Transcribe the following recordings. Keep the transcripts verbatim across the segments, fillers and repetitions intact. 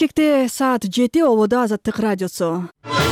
Бишкекте саат жети, ободо Азаттык радиосу.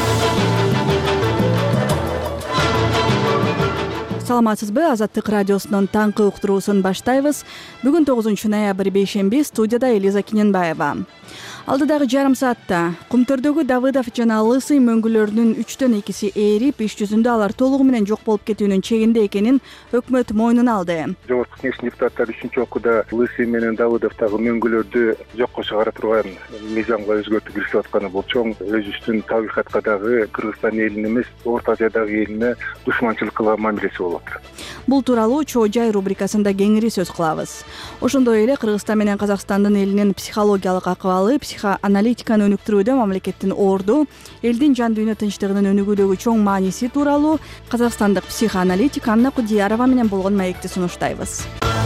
Саламатсызбы, Азаттык радиосунун таңкы уктуруусун баштайбыз. Бүгүн тогузунчу ноябрь бейшемби, студияда Элиза Киненбаева. Алдыдагы жарым саатта Кумтөрдөгү Давыдов жана Лысый мөңгүлөрүнүн үчтөн экиси ээрип, иш жүзүндө алар толугу менен жок болуп кетүүнүн чегинде экенин өкмөт мойнуна алды. Жогорку кеңештин депутаттары үчүнчү окууда Лысый менен Давыдовдагы мөңгүлөрдү жокко чыгара турган мыйзамга өзгөртүү киргизип атканы бул чоң өзүбүздүн табигатка дагы, Кыргызстан элине эмес, Орто Азиядагы элине душманчылык кылган мамилеси болуп атат. Бул тууралуу Чоо жай рубрикасында кеңири сөз кылабыз. Ошондой эле Кыргызстан менен Казакстандын элинин психологиялык акыбалы, психоаналитиканы өнүктүрүүдө мамлекеттин орду, элдин жан дүйнө тынчтыгынын өнүгүүдөгү чоң мааниси тууралуу казакстандык психоаналитик Анна Кудиярова менен болгон маекти сунуштайбыз.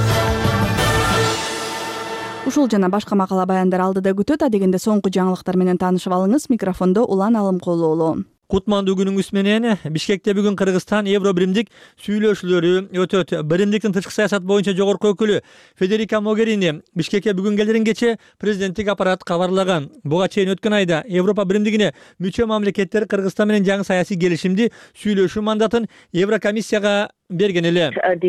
Ушул жана башка макала баяндар алдыда күтөт. Адегенде соңку жаңылыктар менен таанышып алыңыз. Микрофондо Улан Алымкулуу уулу. Кутмандуу күнүңүз менен. Бишкекте бүгүн Кыргызстан Евробиримдик сүйлөшүүлөрү өтөт. Биримдиктин тышкы саясат боюнча жогорку өкүлү Федерика Могерини Бишкекке бүгүн келерин кече президенттик аппарат кабарлаган. Буга чейин өткөн айда Европа биримдигине мүчө мамлекеттер Кыргызстан менен жаңы саясий келишимди сүйлөшүү мандатын Еврокомиссияга берген эле.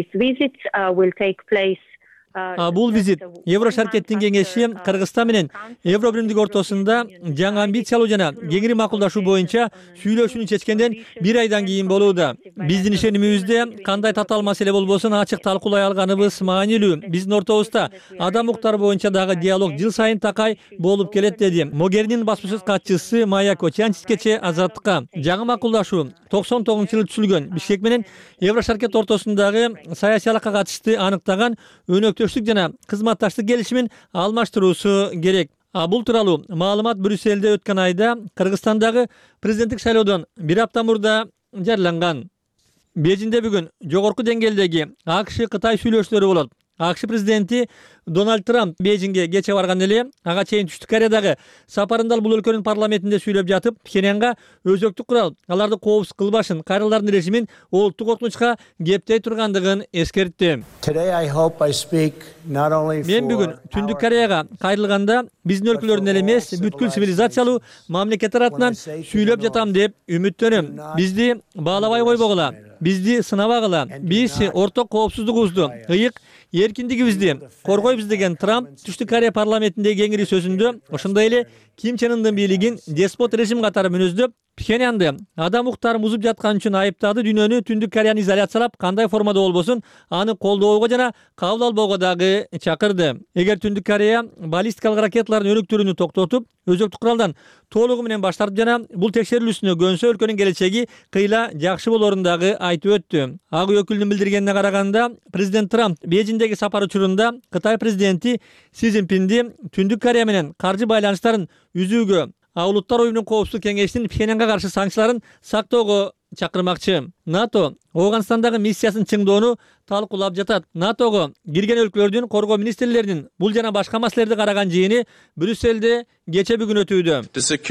Бул визит Евро шаркеттин кеңеши Кыргызстан менен Евробиримдик ортосунда жаңы амбициялуу жана кеңири макулдашуу боюнча сүйлөшүүнү чечкенден бир айдан кийин болууда. Биздин ишенимибизде кандай татаал маселе болбосун ачык талкуулай алганыбыз маанилүү. Биздин ортобузда адам укуктары боюнча дагы диалог жыл сайын такай болуп келет, деди Могеринин баспасөз катчысы Майя Кочанчис кече Азаттыкка. Жаңы макулдашуу токсон тогузунчу жылы түзүлгөн. Бишкек менен Евро шаркет ортосундагы саясий алакка катышты аныктаган өнөктөштүк жана кызматташтык келишимин алмаштыруусу керек. Бул тууралуу маалымат Брюссельде өткөн айда Кыргызстандагы президенттик шайлоодон бир апта мурда жарыяланган. Бейжиңде бүгүн жогорку деңгээлдеги АКШ Кытай сүйлөшүүлөрү болот. АКШ президенти Дональд Трамп Бейжиңге кече барган эле. Ага чейин Түштүк Кореядагы сапарында бул өлкөнүн парламентинде сүйлөп жатып, Пхеньянга өзөктүк курал аларды коопсуз кылбашын, кайрылдардын режимин олуттук коркунучка кептей тургандыгын эскертти. Мен бүгүн Түндүк Кореяга кайрылганда биздин өлкөлөрдүн эле эмес, бүткүл цивилизациялуу мамлекеттер атынан сүйлөп жатам деп үмүттөнөм. Бизди баалабай койбогула, бизди сынабагыла. Биз орток коопсуздугубузду, ыйык эркиндигибизди коргойбуз деген Трамп Түштүк Корея парламентиндеги кеңири сөзүндө ошондой эле Ким Чен Ындын бийлигин деспот режим катары мүнөздөп, Пхеньянды адам укуктарын бузуп жаткан үчүн айыптады. Дүйнөнү Түндүк Кореяны изоляциялап, кандай формада болбосун аны колдоого жана кабыл албоого дагы чакырды. Эгер Түндүк Корея баллистикалык ракеталарын өнүктүрүүнү токтотуп, өзөктүк куралдан толугу менен баш тартып жана бул текшерилүүсүнө көнсө, өлкөнүн келечеги кыйла жакшы болорун дагы айтып өттү. Ак үй өкүлүнүн билдиргенине караганда, президент Трамп Бейжиңдеги сапар учурунда Кытай президенти Си Цзиньпинди Түндүк Корея менен каржы байланыштарын үзүүгө, Улуттар уюмунун коопсуздук кеңешинин Пхеньянга каршы санкцияларын сактоого чакырмакчы. НАТО Ооганстандагы миссиясын чыңдоону талкуулап жатат. НАТОго кирген өлкөлөрдүн коргоо министрлеринин бул жана башка маселелерди караган жыйыны Брюссельде кече бүгүн өтүүдө.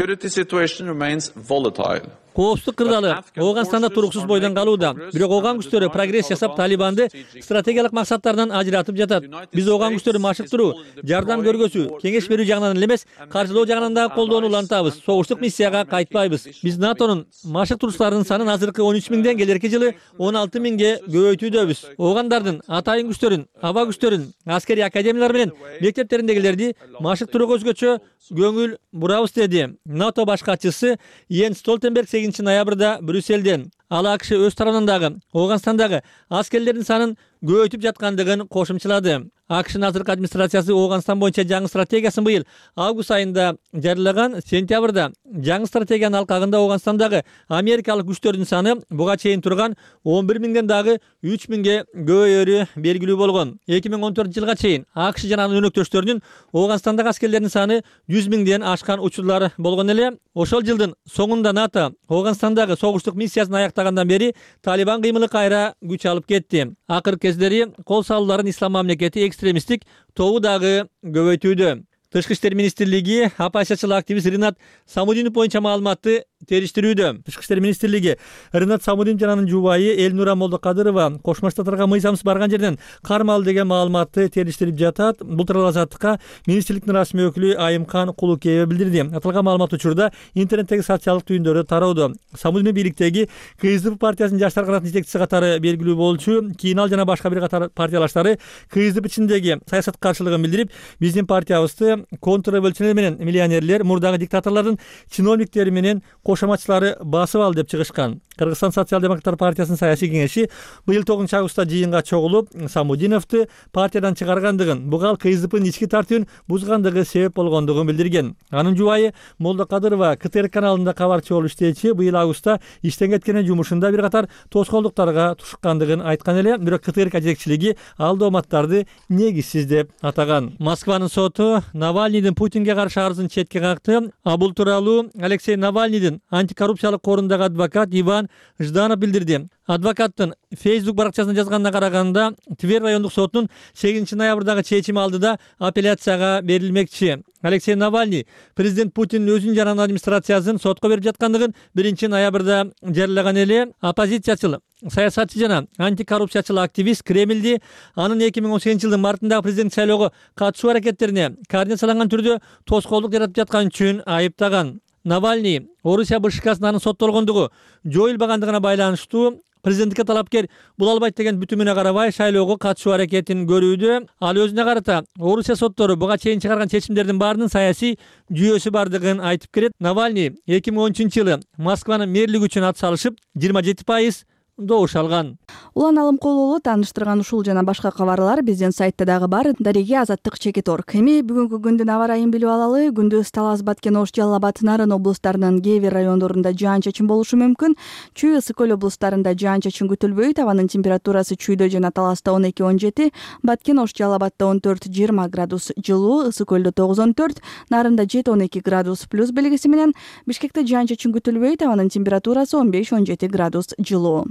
Коопсуздук кырдаалы Ооганстанда туруксуз бойдон калууда. Бирок Ооган күчтөрү прогресс жасап, Талибанды стратегиялык максаттарынан ажыратып жатат. Биз Ооган күчтөрү машыктыруу, жардам көргөзүү, кеңеш берүү жагынан эле эмес, каржылоо жагынан дагы колдоону улантабыз. Согуштук миссияга кайтпайбыз. Биз НАТОнун машыктыруучуларынын санын азыркы он үч миңден келерки жылы он алты миңге көбөйтүүдөбүз. Оогандардын атайын күчтөрүн, аба күчтөрүн, аскери академиялар менен мектептериндегилерди машыктырууга өзгөчө көңүл бурабыз, деди НАТО баш катчысы Йенс Столтенберг сегизинчи ноябрда Брюссельден. Ал АКШ өз тарабынан дагы Ооганстандагы аскерлердин санын көбөйтүп жаткандыгын кошумчалады. АКШнын азыркы администрациясы Ооганстан боюнча жаңы стратегиясын быйыл август айында жарыялаган. Сентябрда жаңы стратегиянын алкагында Ооганстандагы америкалык күчтөрдүн саны буга чейин турган он бир миңден дагы үч миңге көбөйөрү белгилүү болгон. эки миң он төртүнчү жылга чейин АКШ жана анын өнөктөштөрүнүн Ооганстандагы аскерлердин саны жүз миңден ашкан учурлар болгон эле. Ошол жылдын соңунда НАТО Ооганстандагы согуштук миссиясын аяктагандан бери Талибан кыймылы кайра күч алып кетти. Акыркы кездери кол салууларын ислам мамлекети экстремисттик тобу дагы көбөйтүүдө. Тышкы иштер министрлиги оппозициялык активист Ринат Самудинов боюнча маалыматты териштирүүдө. Тышкы иштер министрлиги Ринат Самудинов жана анын жубайы Элнура Молдокадырова Кошмо Штаттарга мыйзамсыз барган жерден кармалды деген маалыматты териштирип жатат. Бул тууралуу Азаттыкка министрликтин расмий өкүлү Айымкан Кулукеева билдирди. Аталган маалымат учурда интернеттеги социалдык түйүндөрдө тараудо. Самудинов бийликтеги КСДП партиясынын жаштар канатынын жетекчиси катары белгилүү болчу. Кийин ал жана башка бир катар партиялаштары КСДП ичиндеги саясат каршылыгын билдирип, биздин партиябызды контрреволюционер менен миллионерлер, мурдагы диктаторлордун чиновниктери менен кошоматчылары басып ал деп чыгышкан. Кыргызстан социал-демократтар партиясынын саясий кеңеши быйыл тогузунчу августта жыйынга чогулуп, Самудиновду партиядан чыгаргандыгын, буга ал КСДПнын ички тартибин бузгандыгы себеп болгондугун билдирген. Анын жубайы Молдокадырова КТР каналында кабарчы болуп иштечи, быйыл августта иштен кеткенин жумушунда бир катар тоскоолдуктарга тушуккандыгын айткан эле, бирок КТР жетекчилиги ал дооматтарды негизсиз деп атаган. Москванын соту Навальныйдын Путинге каршы арызын четке какты. А бул тууралуу Алексей Навальныйдын антикоррупциялык корундагы адвокат Иван Жданов билдирди. Адвокаттын Facebook баракчасына жазганына караганда, Тверь райондук сотунун сегизинчи ноябрдагы чечими алдыда апелляцияга берилмекчи. Алексей Навальный президент Путиндин өзүнүн жана администрациясын сотко берип жаткандыгын биринчи ноябрда жарыялаган эле. Оппозициячыл, саясатчы жана антикоррупциячыл активист Кремлди анын эки миң он сегизинчи жылдын мартындагы президент шайлоого катышуу аракеттерине координацияланган түрдө тоскоолдук жаратып жаткан үчүн айыптаган. Навальный Орусия БШКсынын соттолгондугу жоюлбагандыгына байланыштуу президенттикке талапкер бул албайт деген бүтүмүнө карабай шайлоого катышуу аракетин көрүүдө. Ал өзүнө карата Орусия соттору буга чейин чыгарган чечимдердин баарынын саясий жүйөсү бардыгын айтып келет. Навальный эки миң он үчүнчү жылы Москванын мэрлиги үчүн ат салышып, жыйырма жети пайыз добуш алган. Улан Алымкулуулу тааныштырган ушул жана башка кабарлар биздин сайтта дагы бар. Дареге Азаттык чекит точка орг. Эми бүгүнкү күндүн аба ырайын билип алалы. Күндүз Талас, Баткен, Ош, Жалал абад, Нарын облустарынын кээ бир райондорунда жаан-чачын болушу мүмкүн. Чүй, Ысык көл облустарында жаан-чачын күтүлбөйт. Абанын температурасы Чүйдө жана Таласта он эки он жети, Баткен, Ош, Жалал абадда он төрт жыйырма градус жылуу, Ысык көлдө тогуз он төрт, Нарында жети он эки градус плюс белгиси менен. Бишкекте жаан-чачын күтүлбөйт. Абанын температурасы он беш он жети градус жылуу.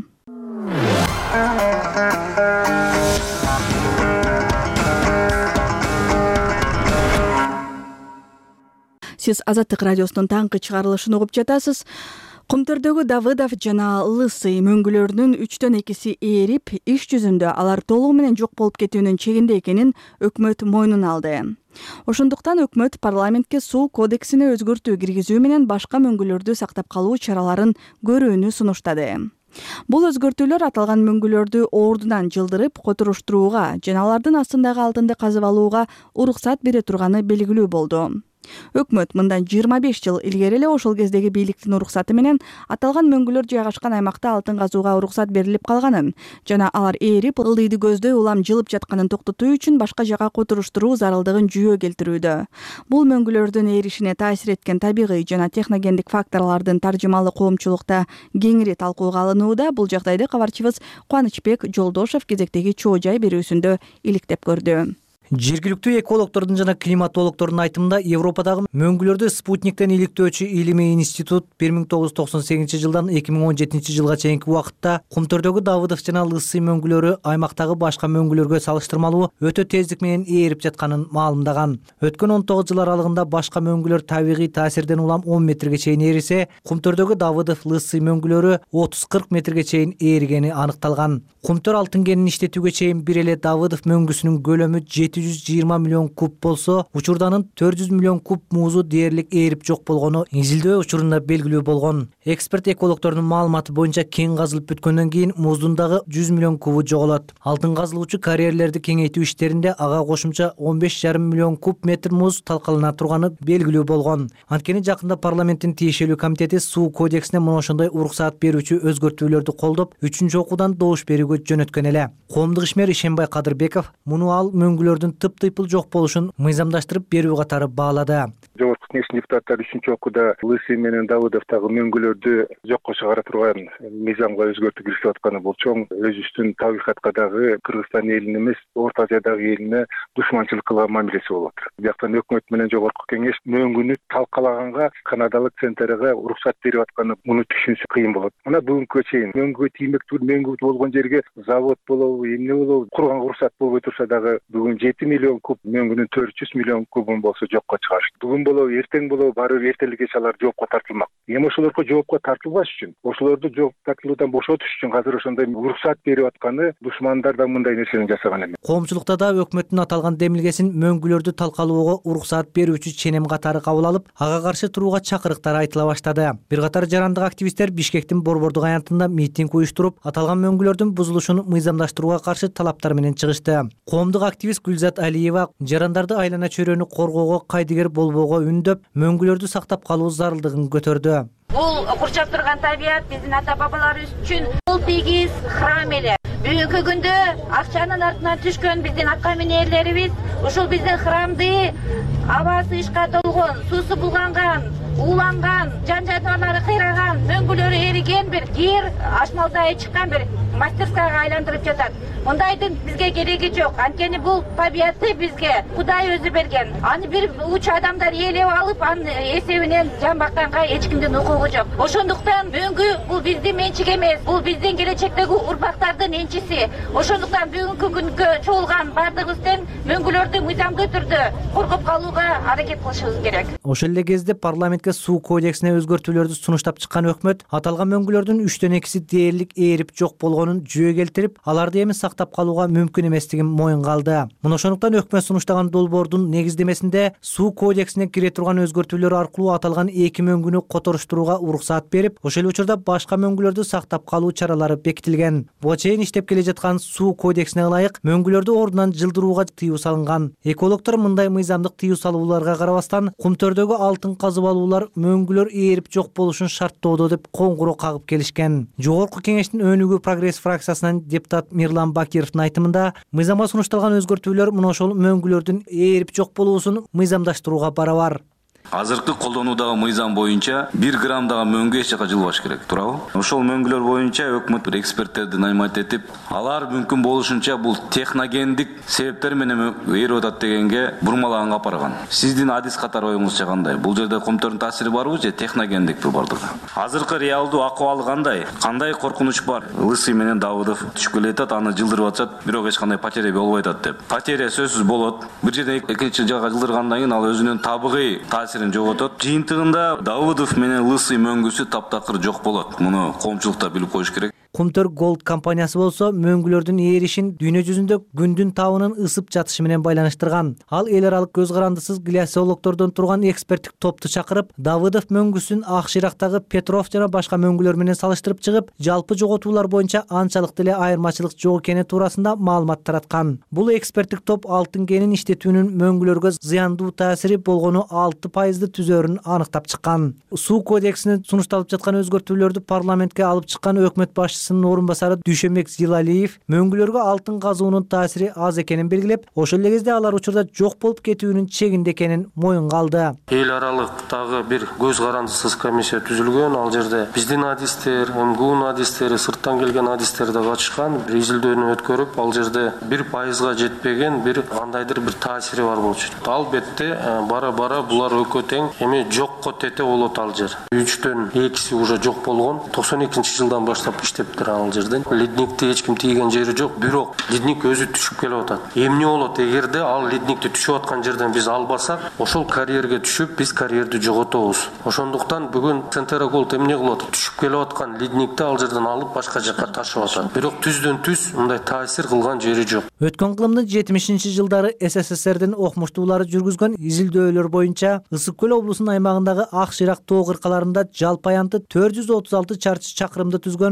Сиз Азаттык радиосунун таңкы чыгарылышын угуп жатасыз. Кумтөрдөгү Давыдов жана Лысый мөңгүлөрүнүн үчтөн экиси ээрип, иш жүзүндө алар толугу менен жок болуп кетүүнүн чегинде экенин өкмөт мойнуна алды. Ошондуктан өкмөт парламентке суу кодексине өзгөртүү киргизүү менен башка мөңгүлөрдү сактап калуу чараларын көрүүнү сунуштады. Бул өзгөртүүлөр аталган мөңгүлөрдү ордунан жылдырып, которуштурууга жана алардын астындагы алтынды казып алууга уруксат бере турганы белгилүү болду. Өкмөт мындан жыйырма беш жыл илгери эле ошол кездеги бийликтин уруксаты менен аталган мөңгүлөр жайгашкан аймакта алтын казууга уруксат берилип калганын жана алар ээрип, ылдыйды көздөй улам жылып жатканын токтотуу үчүн башка жака которуштуруу зарылдыгын жүйө келтирүүдө. Бул мөңгүлөрдүн ээришине таасир эткен табигый жана техногендик факторлордун таржымалы коомчулукта кеңири талкууга алынууда. Бул жагдайды кабарчыбыз Кубанычбек Жолдошов кезектеги чоо жай берүүсүндө иликтеп көрдү. Жергиликтүү экологдордун жана климатологдордун айтымында Европадагы мөңгүлөрдү спутниктен иликтөөчү илимий институт бир миң тогуз жүз токсон сегизинчи жылдан эки миң он жетинчи жылга чейинки убакытта Кумтөрдөгү Давыдов жана Лысый мөңгүлөрү аймактагы башка мөңгүлөргө салыштырмалуу өтө тездик менен ээрип жатканын маалымдаган. Өткөн он тогуз жыл аралыгында башка мөңгүлөр табигый таасирден улам он метрге чейин ээрисе, Кумтөрдөгү Давыдов Лысый мөңгүлөрү отуз кырк метрге чейин ээригени аныкталган. Кумтөр алтын кенин иштетүүгө чейин бир эле Давыдов мөңгүсүнүн көлөмү жети жүз жыйырма миллион куб болсо, учурданын төрт жүз миллион куб муузу дээрлик ээрип жок болгону изилдөө учурунда белгилүү болгон. Эксперт экологдордун маалыматы боюнча кен казылып бүткөндөн кийин мууздун дагы жүз миллион кубу жоголот. Алтын казылуучу карьерлерди кеңейтүү иштеринде ага кошумча он беш жарым миллион куб метр муз талкалана турганы белгилүү болгон. Анткени жакында парламенттин тиешелүү комитети суу кодексине мына ошондой уруксаат берүүчү өзгөртүүлөрдү колдоп, үчүнчү окуудан добуш берүүгө жөнөткөн эле. Коомдук ишмер Ишенбай Кадырбеков муну ал мөңгүлөрдүн тыптыйпыл жок болушун мыйзамдаштырып берүү катары баалады. Жогорку кеңештин депутаттары үчүнчү окууда Лысый менен Давыдовдагы мөңгүлөрдү жокко чыгара турган мыйзамга өзгөртүү киргизип атканы бул чоң өзүбүздүн табигатка дагы Кыргызстан элине эмес, Орто Азиядагы элине душманчылык кылган мамилеси болуп атат. Бияктан өкмөт менен жогорку кеңеш мөңгүнү талкалаганга канадалык центрга уруксат берип атканы муну түшүнүш кыйын болот. Мына бүгүнкү чейин мөңгүгө тиймектүү мөңгү болгон жерге завод болобу, эмне болобу, курганга уруксат болбой турса дагы бүгүн жети миллион куб мөңгүнүн төрт жүз миллион кубун болсо жокко чыгарышты. Бүгүн болобу, эртең болобу, баары бир эртелик кеч алар жоопко тартылмак. Эми ошолорго жоопко тартылбаш үчүн, ошолорду жооп тартылуудан бошотуш үчүн азыр ошондой уруксат берип атканы душмандар да мындай нерсени жасаган эмес. Коомчулукта да өкмөттүн аталган демилгесин мөңгүлөрдү талкалоого уруксат берүүчү ченем катары кабыл алып, ага каршы турууга чакырыктар айтыла баштады. Бир катар жарандык активисттер Бишкектин Борбордук аянтында митинг уюштуруп, аталган мөңгүлөрдүн бузулушун мыйзамдаштырууга каршы талаптар менен чыгышты. Коомдук активист Гүлзат Алиева жарандарды айлана чөйрөнү коргоого кайдыгер болбоого үндөп, мөңгүлөрдү сактап калуу зарылдыгын көтөрдү. Бул курчап турган табият биздин ата бабаларыбыз үчүн бул тегиз храм эле. Бүгүнкү күндө акчанын артынан түшкөн биздин атка минерлерибиз ушул биздин храмды абасы ишка толгон, суусу булганган, ууланган, жан жаныбарлары кыйраган, мөңгүлөрү эриген бир жер ашмалдай чыккан бир мастерскаяга айландырып жатат. Мындайдын бизге кереги жок. Анткени бул табиятты бизге Кудай өзү берген. Аны бир уч адамдар ээлеп алып, анын эсебинен жан бакканга эч кимдин укугу жок. Ошондуктан мөңгү бул биздин менчик эмес, бул биздин келечектеги урмактардын энчиси. Ошондуктан бүгүнкү күнгө чогулган бардыгыбыз тең мөңгүлөрдү мыйзамдуу түрдө коргоп калууга аракет кылышыбыз керек. Ошол эле кезде парламентке суу кодексине өзгөртүүлөрдү сунуштап чыккан өкмөт аталган мөңгүлөрдүн үчтөн экиси дээрлик ээрип жок болгонун жүйө келтирип, аларды эми сактап калууга мүмкүн эместигин моюнга алды. Мына ошондуктан өкмөт сунуштаган долбоордун негиздемесинде суу кодексине кире турган өзгөртүүлөр аркылуу аталган эки мөңгүнү которуштурууга уруксат берип, ошол учурда башка мөңгүлөрдү сактап калуу чаралары бекитилген. Буга чейин иштеп келе жаткан суу кодексине ылайык мөңгүлөрдү ордунан жылдырууга тыюу салынган. Экологдор мындай мыйзамдык тыюу салууларга карабастан кумтөрдөгү алтын казып алуулар мөңгүлөр ээрип жок болушун шарттоодо деп коңгуроо кагып келишкен. Жогорку кеңештин өнүгүү прогресс фракциясынан депутат Мирлан Бакировдун айтымында мыйзамга сунушталган өзгөртүүлөр мына ошол мөңгүлөрдүн ээрип жок болуусун мыйзамдаштырууга барабар. Азыркы колдонуудагы мыйзам боюнча бир граммдагы мөңгү эч жака жылбаш керек, туурабы? Ошол мөңгүлөр боюнча өкмөт бир эксперттерди нанимать этип, алар мүмкүн болушунча бул техногендик себептер менен ээрип атат дегенге бурмалаганга апарган. Сиздин адис катары оюңузча кандай? Бул жерде комтордун таасири барбы же техногендикпи бардыгы? Азыркы реалдуу акыбалы кандай? Кандай коркунуч бар? Лысый менен Давыдов түшүп келе жатат, аны жылдырып атышат, бирок эч кандай потеря болбой атат деп. Потеря сөзсүз болот. Бир жерден экинчи жака жылдыргандан кийин ал өзүнүн табигый таасирин жоготот. Жыйынтыгында Давыдов менен Лысый мөңгүсү таптакыр жок болот. Муну коомчулукта билип коюш керек. Кумтөр Gold компаниясы болсо мөңгүлөрдүн ээришин дүйнө жүзүндө күндүн табынын ысып жатышы менен байланыштырган. Ал эл аралык көз карандысыз глиосиологдордон турган эксперттик топту чакырып, Давыдов мөңгүсүн Ак Шырактагы Петров жана башка мөңгүлөр менен салыштырып чыгып, жалпы жоготуулар боюнча анчалык деле айырмачылык жок экени туурасында маалымат тараткан. Бул эксперттик топ алтын кенин иштетүүнүн мөңгүлөргө зыяндуу таасири болгону алты пайызды түзөрүн аныктап чыккан. Суу кодексине сунушталып жаткан өзгөртүүлөрдү парламентке алып чыккан өкмөт башчысы орун басары Дүйшөнбек Зилалиев мөңгүлөргө алтын казуунун таасири аз экенин белгилеп, ошол эле кезде алар учурда жок болуп кетүүнүн чегинде экенин моюнга алды. Эл аралыктагы бир көз карандысыз комиссия түзүлгөн. Ал жерде биздин адистер, МГУнун адистери, сырттан келген адистер да катышкан. Бир изилдөөнү өткөрүп, ал жерде бир пайызга жетпеген бир кандайдыр бир таасири бар болчу. Албетте бара-бара булар экөө тең эми жокко тете болот ал жер. үчтөн экиси уже жок болгон. токсон экинчи жылдан баштап иштеп ал жерден. Ледникти эч ким тийген жери жок, бирок ледник өзү түшүп келип атат. Эмне болот эгерде ал ледникти түшүп аткан жерден биз албасак, ошол карьерге түшүп, биз карьерди жоготобуз. Ошондуктан бүгүн Центра Gold эмне кылат? Түшүп келип аткан ледникти ал жерден алып башка жака ташып атат. Бирок түздөн түз мындай таасир кылган жери жок. Өткөн кылымдын жетимишинчи жылдары СССРдин окумуштуулары жүргүзгөн изилдөөлөр боюнча Ысык көл облусунун аймагындагы Ак Шырак тоо кыркаларында жалпы аянты төрт жүз отуз алты чарчы чакырымды түзгөн бир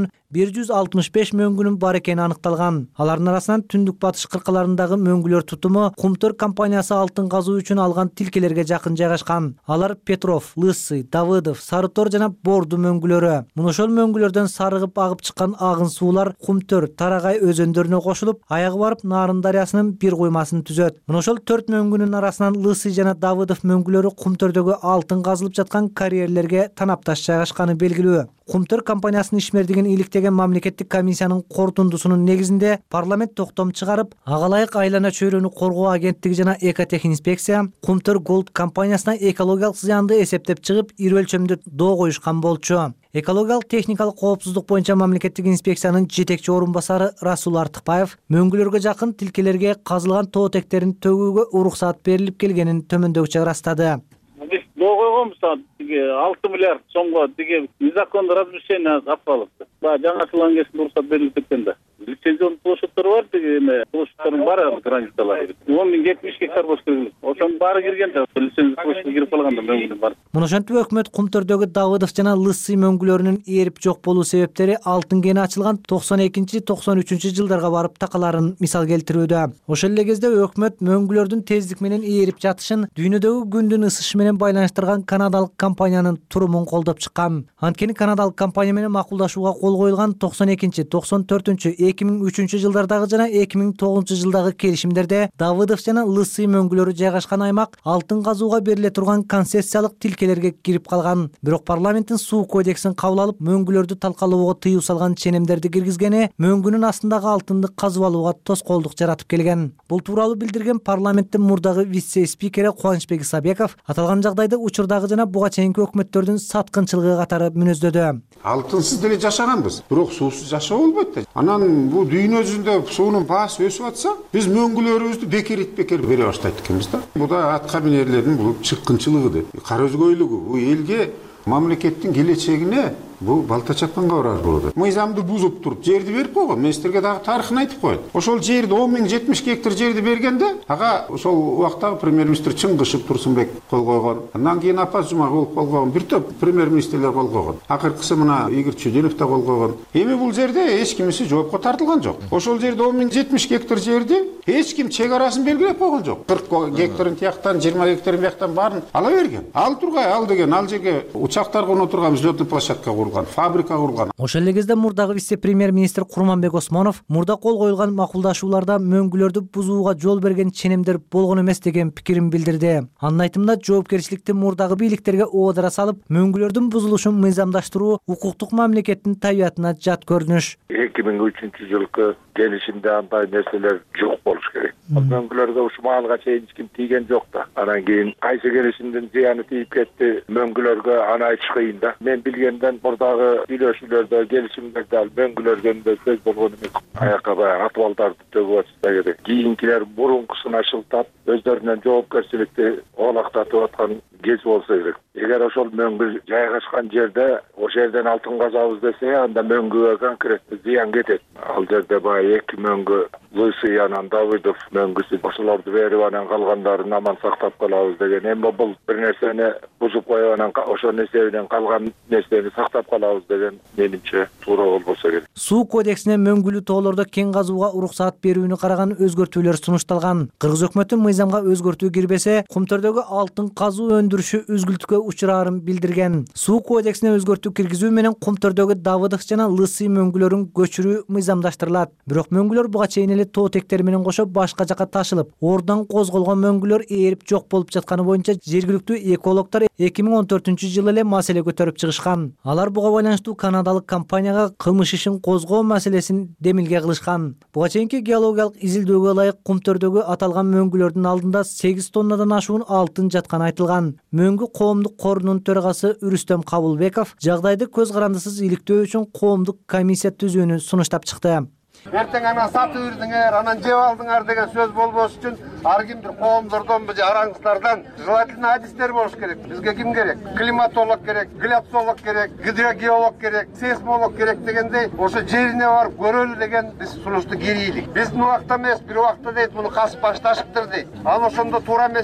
бир жүз алтымыш беш мөңгүнүн бар экени аныкталган. Алардын арасынан түндүк батыш кыркаларындагы мөңгүлөр тутуму Кумтөр компаниясы алтын казуу үчүн алган тилкелерге жакын жайгашкан. Алар Петров, Лысый, Давыдов, Сарытор жана Борду мөңгүлөрү. Мына ошол мөңгүлөрдөн сарыгып агып чыккан агын суулар Кумтөр, Тарагай өзөндөрүнө кошулуп, аягы барып Нарын дарыясынын бир куймасын түзөт. Мына ошол төрт мөңгүнүн арасынан Лысый жана Давыдов мөңгүлөрү Кумтөрдөгү алтын казылып жаткан карьерлерге танапташ жайгашканы белгилүү. Кумтөр компаниясынын ишмердигин иликтеген мамлекеттик комиссиянын корутундусунун негизинде парламент токтом чыгарып, ага ылайык айлана чөйрөнү коргоо агенттиги жана Экотехинспекция Кумтөр Голд компаниясына экологиялык зыянды эсептеп чыгып, ири өлчөмдө доо коюшкан болчу. Экологиялык техникалык коопсуздук боюнча мамлекеттик инспекциянын жетекчи орун басары Расул Артыкбаев мөңгүлөргө жакын тилкелерге казылган тоотектерин төгүүгө уруксаат берилип келгенин төмөндөгүчө ырастады. Биз доо койгонбуз алты миллиард сомго тиги незаконный размещение капталыпты. Баягы жаңыртылган кезде уруксаат берилип кеткен да. Лицензион площадьтары бар, тиги эме площадьтардын баары границалары. он миң жетимиш гектар болуш керек. Ошонун баары кирген да, лицензия площадьга кирип калган да мөңгүнүн баары. Мына ошентип өкмөт Кумтөрдөгү Давыдов жана Лысый мөңгүлөрүнүн ээрип жок болуу себептери алтын кени ачылган токсон экинчи токсон үчүнчү жылдарга барып такаларын мисал келтирүүдө. Ошол эле кезде өкмөт мөңгүлөрдүн тездик менен ээрип жатышын дүйнөдөгү күндүн ысышы менен байланыштырган канадалык компаниянын турумун колдоп чыккан. Анткени канадалык компания менен макулдашууга кол коюлган токсон экинчи токсон төртүнчү эки миң үчүнчү жылдардагы жана эки миң тогузунчу жылдагы келишимдерде Давыдов жана Лысый мөңгүлөрү жайгашкан аймак алтын казууга бериле турган концессиялык тилкелерге кирип калган. Бирок парламенттин суу кодексин кабыл алып, мөңгүлөрдү талкалоого тыюу салган ченемдерди киргизгени мөңгүнүн астындагы алтынды казып алууга тоскоолдук жаратып келген. Бул тууралуу билдирген парламенттин мурдагы вице-спикери Кубанычбек Исабеков аталган жагдайды учурдагы жана буга чейинки өкмөттөрдүн саткынчылыгы катары мүнөздөдү. Алтынсыз деле жашаганбыз, бирок суусуз жашоо болбойт да. Анан бул дүйнө жүзүндө суунун баасы өсүп атса, биз мөңгүлөрүбүздү бекерит бекер бере баштайт экенбиз да. Бул да атка минерлердин бул чыккынчылыгы, кара өзгөйлүгү, бул элге, мамлекеттин келечегине бул балта чапканга барар болот. Мыйзамды бузуп туруп жерди берип койгон. Мен силерге дагы тарыхын айтып коеюн. Ошол жерди он миң жетимиш гектар жерди бергенде, ага ошол убактагы премьер-министр Чыңгышев Турсунбек кол койгон. Андан кийин Апас Жумагулов кол койгон. Бир топ премьер-министрлер кол койгон. Акыркысы мына Игорь Чудинов да кол койгон. Эми бул жерде эч кимиси жоопко тартылган жок. Ошол жерде он миң жетимиш гектар жерди эч ким чек арасын белгилеп койгон жок. кырк гектарын тияктан, жыйырма гектарын бияктан баарын ала берген. Ал тургай, ал деген ал жерге учактар коно турган взлётный площадка курулган, фабрика курулган. Ошол эле кезде мурдагы вице-премьер-министр Курманбек Осмонов мурда кол коюлган макулдашууларда мөңгүлөрдү бузууга жол берген ченемдер болгон эмес деген пикирин билдирди. Анын айтымында жоопкерчиликти мурдагы бийликтерге оодара салып, мөңгүлөрдүн бузулушун мыйзамдаштыруу укуктук мамлекеттин табиятына жат көрүнүш. эки миң үчүнчү жылкы келишимде андай нерселер жок болуш керек. Мөңгүлөргө ушул маалга чейин эч ким тийген жок да. Анан кийин кайсы келишимдин зыяны тийип кетти, мөңгүлөргө аны айтыш кыйын да. Мен билгенден мурдагы сүйлөшүүлөрдө, келишимдерде ал мөңгүлөргө сөз болгон эмес. Аякка баягы атыбалдарды төгүп атышса керек. Кийинкилер мурункусуна шылтап, өздөрүнөн жоопкерчиликти оолактатып аткан кез болсо керек. Эгер ошол мөңгү жайгашкан жерде ошол жерден алтын казабыз десе, анда мөңгүгө конкреттүү зыян кетет. Ал жерде баягы эки мөңгү Лысый анан Давыдов мөңгүсү ошолорду берип анан калгандарын аман сактап калабыз деген. Эми бул бир нерсени бузуп коюп анан ошонун эсебинен калган нерсени сактап калабыз деген менимче туура болбосо керек. Суу кодексине мөңгүлүү тоолордо кен казууга уруксаат берүүнү караган өзгөртүүлөр сунушталган. Кыргыз өкмөтү мыйзамга өзгөртүү кирбесе, Кумтөрдөгү алтын казуу өндүрүшү үзгүлтүккө учураарын билдирген. Суу кодексине өзгөртүү киргизүү менен Кумтөрдөгү Давыдов жана Лысый мөңгүлөрүн көчүрүү мыйзамдаштырылат. Бирок мөңгүлөр буга чейин эле тоотектер менен кошо башка жака ташылып, ордон козголгон мөңгүлөр ээрип жок болуп жатканы боюнча жергиликтүү экологдор эки миң он төртүнчү жылы эле маселе көтөрүп чыгышкан. Алар буга байланыштуу канадалык компанияга кылмыш ишин козгоо маселесин демилге кылышкан. Буга чейинки геологиялык изилдөөгө ылайык Кумтөрдөгү аталган мөңгүлөрдүн алдында сегиз тоннадан ашуун алтын жатканы айтылган. Мөңгү коомдук корунун төрагасы Үрүстөм Кабылбеков жагдайды көз карандысыз иликтөө үчүн коомдук комиссия түзүүнү сунуштап чыкты. Эртең анан сатып ирдиңер, анан жеп алдыңар деген сөз болбош үчүн ар кимдир коомдордон же араңыздардан желательно адистер болуш керек. Бизге ким керек? Климатолог керек, гляцолог керек, гидрогеолог керек, сейсмолог керек дегендей, ошо жерине барып көрөлү деген биз сунушту киргийлик. Биздин убакта эмес, бир убакта дейт, муну касып башташыптыр дейт. Ал ошондо туура эмес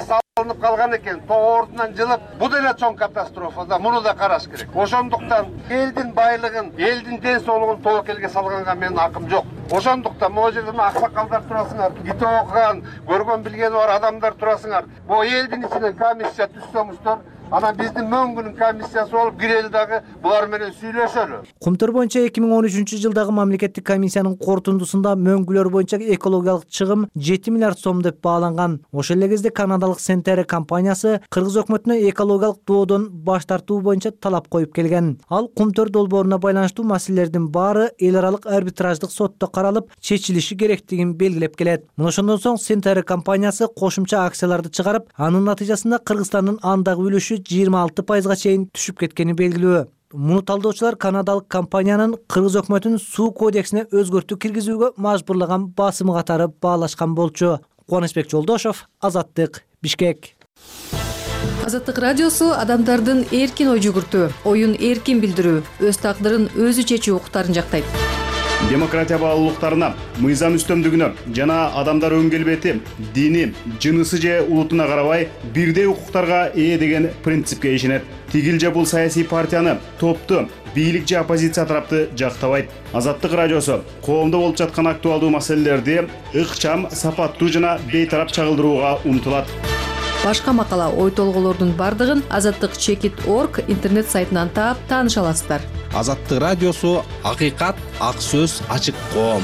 оорунуп калган экен, тоорунан жылып, бул деле чоң катастрофа да, муну да караш керек. Ошондуктан элдин байлыгын, элдин ден соолугун толук элге салганга менин акым жок. Ошондуктан могу жерде аксакалдар турасыңар, китеп окуган, көргөн билгени бар адамдар турасыңар. Бул элдин ичинен комиссия түзсөңүздөр, анан биздин мөңгүнүн комиссиясы болуп кирели дагы булар менен сүйлөшөлү. Кумтөр боюнча эки миң он үчүнчү жылдагы мамлекеттик комиссиянын корутундусунда мөңгүлөр боюнча экологиялык чыгым жети миллиард сом деп бааланган. Ошол эле кезде канадалык Сентере компаниясы кыргыз өкмөтүнө экологиялык доодон баш тартуу боюнча талап коюп келген. Ал Кумтөр долбооруна байланыштуу маселелердин баары эл аралык арбитраждык сотто каралып чечилиши керектигин белгилеп келет. Мына ошондон соң Сентере компаниясы кошумча акцияларды чыгарып, анын натыйжасында Кыргызстандын андагы үлүшү жыйырма алты пайызга чейин түшүп кеткени белгилүү. Муну талдоочулар канадалык компаниянын Кыргыз өкмөтүнүн суу кодексине өзгөртүү киргизүүгө мажбурлаган басымы катары баалашкан болчу. Кубанычбек Жолдошов, Азаттык, Бишкек. Азаттык радиосу адамдардын эркин ой жүгүртүү, оюн эркин билдирүү, өз тагдырын өзү чечүү укуктарын жактайт. Демократия баалуулуктарына, мыйзам үстөмдүгүнө жана адамдар өң келбети, дини, жынысы же улутуна карабай бирдей укуктарга ээ деген принципке ишенет. Тигил же бул саясий партияны, топту, бийлик же оппозиция тарапты жактабайт. Азаттык радиосу коомдо болуп жаткан актуалдуу маселелерди ыкчам, сапаттуу жана бейтарап чагылдырууга умтулат. Башка макала, ой толголордун бардыгын азаттык чекит точка орг интернет сайтынан таап тааныша аласыздар. Азаттык радиосу акыйкат, ак сөз, ачык коом.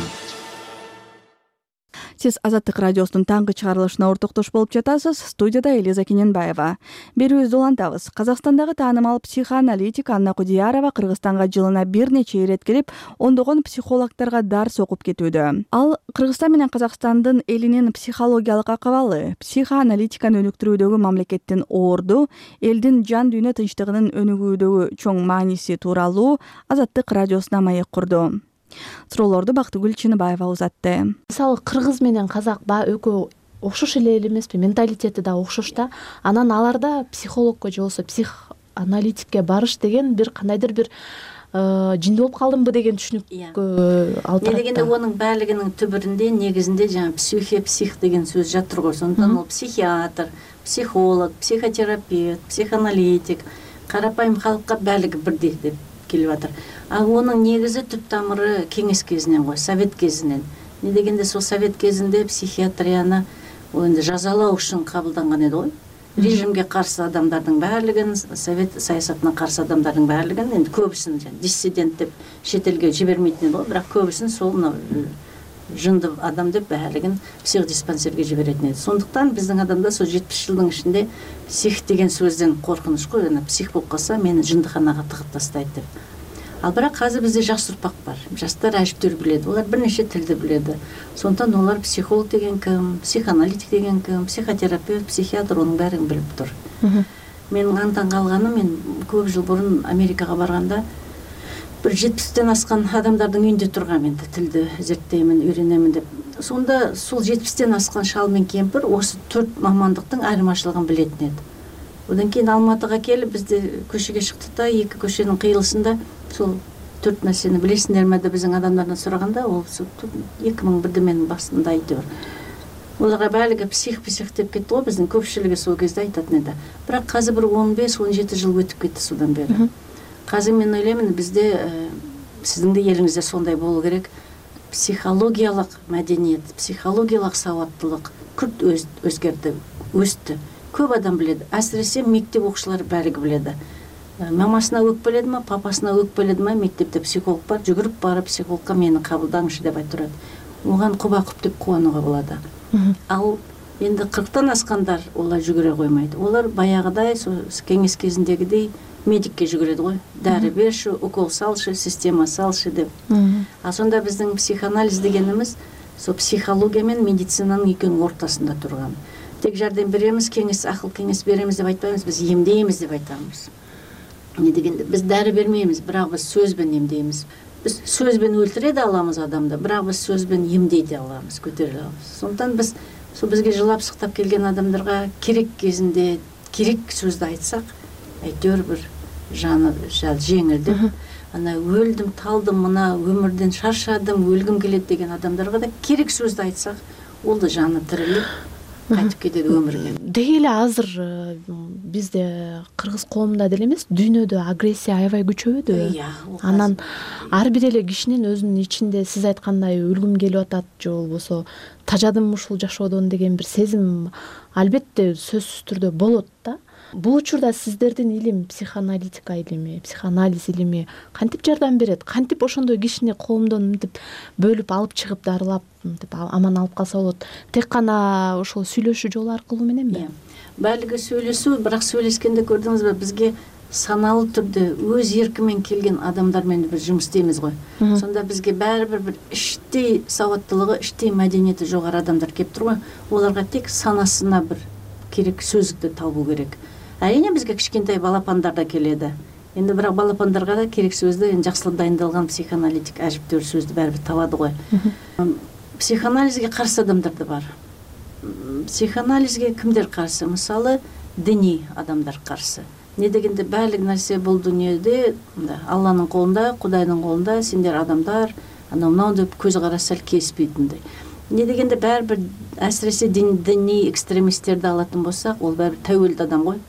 Сиз Азаттык радиосунун таңкы чыгарылышына ортоктош болуп жатасыз. Студияда Элиза Кененбаева. Берүүбүздү улантабыз. Казакстандагы таанымал психоаналитик Анна Кудиярова Кыргызстанга жылына бир нече ирет келип, ондогон психологторго дарс окуп кетүүдө. Ал Кыргызстан менен Казакстандын элинин психологиялык акыбалы, психоаналитиканы өнүктүрүүдөгү мамлекеттин орду, элдин жан дүйнө тынчтыгынын өнүгүүдөгү чоң мааниси тууралуу Азаттык радиосуна маек курду. Суроолорду Бактыгүл Чыныбаева узатты. Мисалы кыргыз менен казак ба экөө окшош эле эмеспи, менталитети да окшош да. Анан аларда психологко же болбосо психоаналитикке барыш деген бир кандайдыр бир жинди болуп калдымбы деген түшүнүккө алып турат. Негенде онун баардыгынын түбүрүндө негизинде жаңы психе псих деген сөз жатыр го. Сондуктан ол психиатр, психолог, психотерапевт, психоаналитик, карапайым халыкка баардыгы бирдей деп келип атыр. А онун негизи түп тамыры кеңес кезинен го, совет кезинен. Не дегенде сол совет кезинде психиатрияны ол энди жазалоо үчүн кабылданган эди го. Режимге каршы адамдардын баардыгын, совет саясатына каршы адамдардын баардыгын, энди көбүсүн диссидент деп чет элге жибермейтин эди го, бирок көбүсүн сол жынды адам деп баардыгын психодиспансерге жиберетін еді. Сондықтан біздің адамда сол жетпіс жылдың ішінде псих деген сөзден қорқыныш қой, псих болып қалса мені жындыханаға тығып тастайды деп. Ал бірақ қазір бізде жас ұрпақ бар. Жастар әжіптер біледі, олар бірнеше тілді біледі. Сондықтан олар психолог деген кім, психоаналитик деген кім, психотерапевт, психиатр оның бәрін біліп тұр. Менің аңтан қалғаным, мен көп жыл бұрын Америкаға барғанда бір жетпістен асқан адамдардың үйінде тұрған, мен тілді зерттеймін, үйренемін деп. Сонда сол жетпістен асқан шал мен кемпір осы төрт мамандықтың айырмашылығын білетін еді. Одан кейін Алматыға келіп, бізде көшеге шықтық та, екі көшенің қиылысында сол төрт нәрсені білесіңдер ме деп біздің адамдардан сұрағанда, ол екі мың бірде менің басында айтыр. Оларға бәлігі псих-псих деп кетті ғой, біздің көпшілігі сол кезде айтатын еді. Бірақ қазір бір он бес он жеті жыл өтіп кетті содан бері. Қазір мен ойлаймын, бізде сіздің де еліңізде сондай болу керек. Психологиялық мәдениет, психологиялық сауаттылық күрт өзгерді, өсті. Көп адам біледі. Әсіресе мектеп оқушылары бәрігі біледі. Мамасына өкпеледі ма, папасына өкпеледі ма, мектепте психолог бар, жүгіріп барып психологқа мені қабылдаңызшы деп айтып тұрады. Оған құба-құп деп қуануға болады. Ал енді қырықтан асқандар олар жүгіре қоймайды. Олар баяғыдай, кеңес кезіндегідей медикке жүгіреді ғой. Дәрі берші, укол салшы, система салшы деп. А сонда біздің психоанализ дегеніміз сол психология мен медицинаның екеуінің ортасында тұрған. Тек жәрдем береміз, кеңес, ақыл кеңес береміз деп айтпаймыз, біз емдейміз деп айтамыз. Не дегенде, біз дәрі бермейміз, бірақ біз сөзбен емдейміз. Біз сөзбен өлтіре аламыз адамды, бірақ біз сөзбен емдей де аламыз, көтере аламыз. Сондықтан біз сол бізге жылап сықтап келген адамдарға керек кезінде керек сөзді айтсақ, әйтеуір бір жаны жеңілді. Ана өлдім, талдым, мына өмірден шаршадым, өлгім келеді деген адамдарға да керек сөзді айтсақ, ол да жаны тіріліп кайтып кетет өмүрүнө. Деги эле азыр бизде кыргыз коомунда деле эмес, дүйнөдө агрессия аябай күчөбөдү. Анан ар бир эле кишинин өзүнүн ичинде сиз айткандай өлгүм келип атат же болбосо тажадым ушул жашоодон деген бир сезим албетте сөзсүз түрдө болот да. Бул учурда сиздердин илим, психоаналитика илими, психоанализ илими кантип жардам берет? Кантип ошондой кишини коомдон мынтип бөлүп алып чыгып дарылап, мынтип аман алып калса болот? Тек гана ошол сүйлөшүү жолу аркылуу мененби? Баалыгы сүйлөшүү, бирок сүйлөшкөндө көрдүңүзбү, бизге саналуу түрдө өз эрки менен келген адамдар менен бир жумуш істейбиз го. Сонда бизге баары бир бир иштей сабаттуулугу, иштей маданиети жогору адамдар келип турган. Оларга тек санасына бир керек сөздүктү табуу керек. Әрине бизге кичкентай балапандар да келеді. Енді бірақ балапандарға да керек сөзді жақсылап дайындалған психоаналитик әжіптеуір сөзді бәрібір табады ғой. Психоанализге қарсы адамдар да бар. Психоанализге кімдер қарсы? Мысалы, діни адамдар қарсы. Не дегенде барлық нәрсе бұл дүниеде Алланың қолында, Құдайдың қолында, сендер адамдар, анау-мынау деп көз қараса келіспейтіндей. Не дегенде бәрібір әсіресе діни экстремистерді алатын болсақ, ол бәрібір тәуелді адам ғой.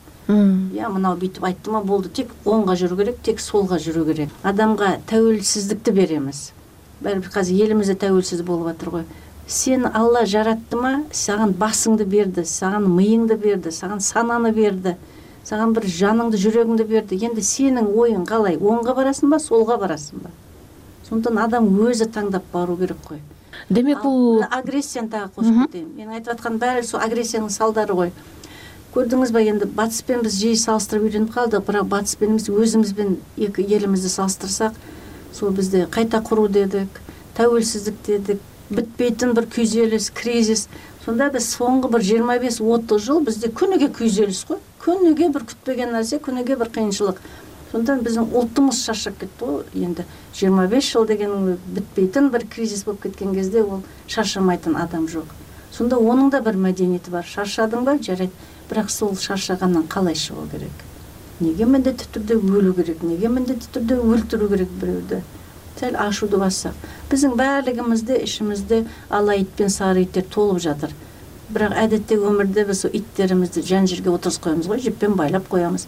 Я мынау бүйтіп айтты ма болды, тек оңға жүру керек, тек солға жүру керек. Адамға тәуелсіздікті береміз. Бәрібір қазір елімізде тәуелсіз болып жатыр ғой. Сен Алла жаратты ма, саған басыңды берді, саған миыңды берді, саған сананы берді, саған бір жаныңды, жүрегіңді берді. Енді сенің ойың қалай, оңға барасың ба, солға барасың ба? Сондықтан адам өзі таңдап бару керек қой. Демек бұл агрессияны тағы қосып кетейін. Мен айтып жатқан бәрі сол агрессияның салдары ғой. Көрдіңіз ба, енді батыспен біз жиі салыстырып үйреніп қалдық, бірақ батыспен біз өзімізбен екі елімізді салыстырсақ, сол бізде қайта құру дедік, тәуелсіздік дедік, бітпейтін бір күйзеліс, кризис. Сонда біз соңғы бір жиырма бес отыз жыл бізде күніге күйзеліс қой, күніге бір күтпеген нәрсе, күніге бір қиыншылық. Сонда біздің ұлтымыз шаршап кетті ғой. Енді жиырма бес жыл деген бітпейтін бір кризис болып кеткен кезде ол шаршамайтын адам жоқ. Сонда оның да бір мәдениеті бар. Шаршадың ба, жарайды. Бірақ сол шаршағаннан қалай шығу керек? Неге міндетті түрде өлу керек? Неге міндетті түрде өлтіру керек біреуді? Сәл ашуды бассақ. Біздің барлығымызды ішімізде ала ит пен сары иттер толып жатыр. Бірақ әдетте өмірде біз иттерімізді жан жерге отырғызып қоямыз ғой, жіппен байлап қоямыз.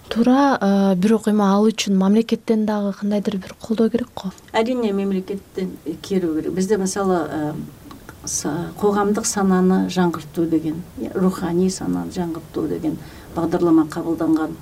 Тура бир окуйма ал үчүн мамлекеттен дагы кандайдыр бир колдоо керек го. Әрине мемлекеттен керу керек. Бізде мысалы қоғамдық сананы жаңғырту деген, рухани сананы жаңғырту деген бағдарлама қабылданған.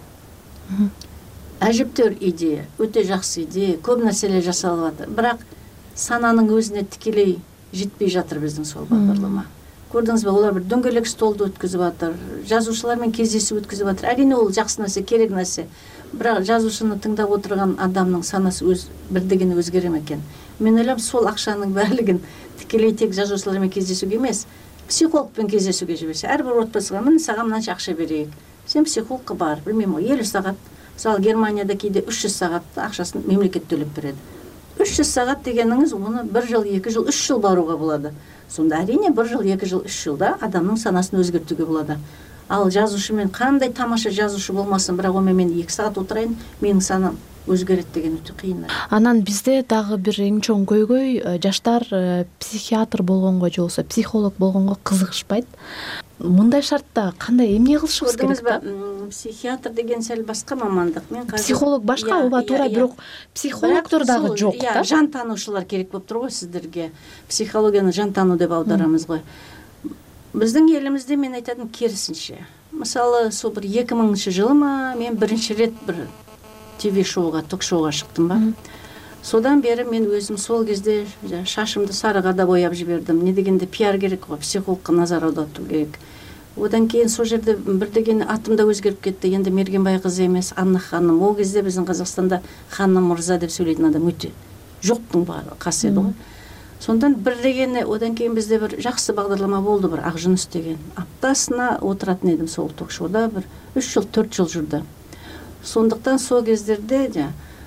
Әжептәуір идея, өте жақсы идея, көп нәрселер жасалып жатыр. Бірақ сананың өзіне тікелей жетпей жатыр біздің сол бағдарлама. Көрдіңіз бе, олар бір дөңгелек столды өткізіп жатыр, жазушылармен кездесу өткізіп жатыр. Әрине ол жақсы нәрсе, керек нәрсе. Бірақ жазушыны тыңдап отырған адамның санасы өз бірдеген өзгерем екен. Мен ойлаймын, сол ақшаның барлығын тікелей тек жазушылармен кездесуге емес, психологпен кездесуге жіберсе, әрбір отбасыға міне саған мынанша ақша берейік. Сен психологқа бар, білмеймін, елу сағат. Мысалы Германияда кейде үш жүз сағат ақшасын мемлекет төлеп береді. үш жүз сағат дегеніңіз оны бір жыл, екі жыл, үш жыл баруға болады. Сонда әрине бір жыл, екі жыл, үш жылда адамның санасын өзгертуге болады. Ал жазушымен қандай тамаша жазушы болмасын, бірақ онымен мен екі сағат отырайын, менің санам өзгерет деген өте қиын. Анан бизде дагы бир эң чоң көйгөй, жаштар психиатр болгонго же болбосо психолог болгонго кызыгышпайт. Мындай шартта кандай эмне кылышыбыз керек да? Психиатр деген сәл басқа мамандык. Мен казыр психолог башка, ооба туура, бирок психологдор дагы жок да. Жан таануучулар керек болуп тур го сиздерге. Психологияны жан таануу деп аударамыз го. Биздин элимизде мен айтатым керисинче. Мисалы, сол бир эки миңинчи жылы ма мен биринчи рет бир ТВ шоуга, ток шоуга шыктым ба. Содан бері мен өзім сол кезде шашымды сарыға да бояп жібердім. Не дегенде пиар керек ғой, психологқа назар аударту керек. Одан кейін сол жерде бір деген атым да өзгеріп кетті. Енді Мергенбай қызы емес, Анна ханым. Ол кезде біздің Қазақстанда ханым мырза деп сөйлейтін адам өте жоқтың бар қасы еді ғой. Сондан бір дегені, одан кейін бізде бір жақсы бағдарлама болды, бір Ақжүніс деген. Аптасына отыратын едім сол ток шоуда, бір үш жыл, төрт жыл жүрді. Сондықтан сол кездерде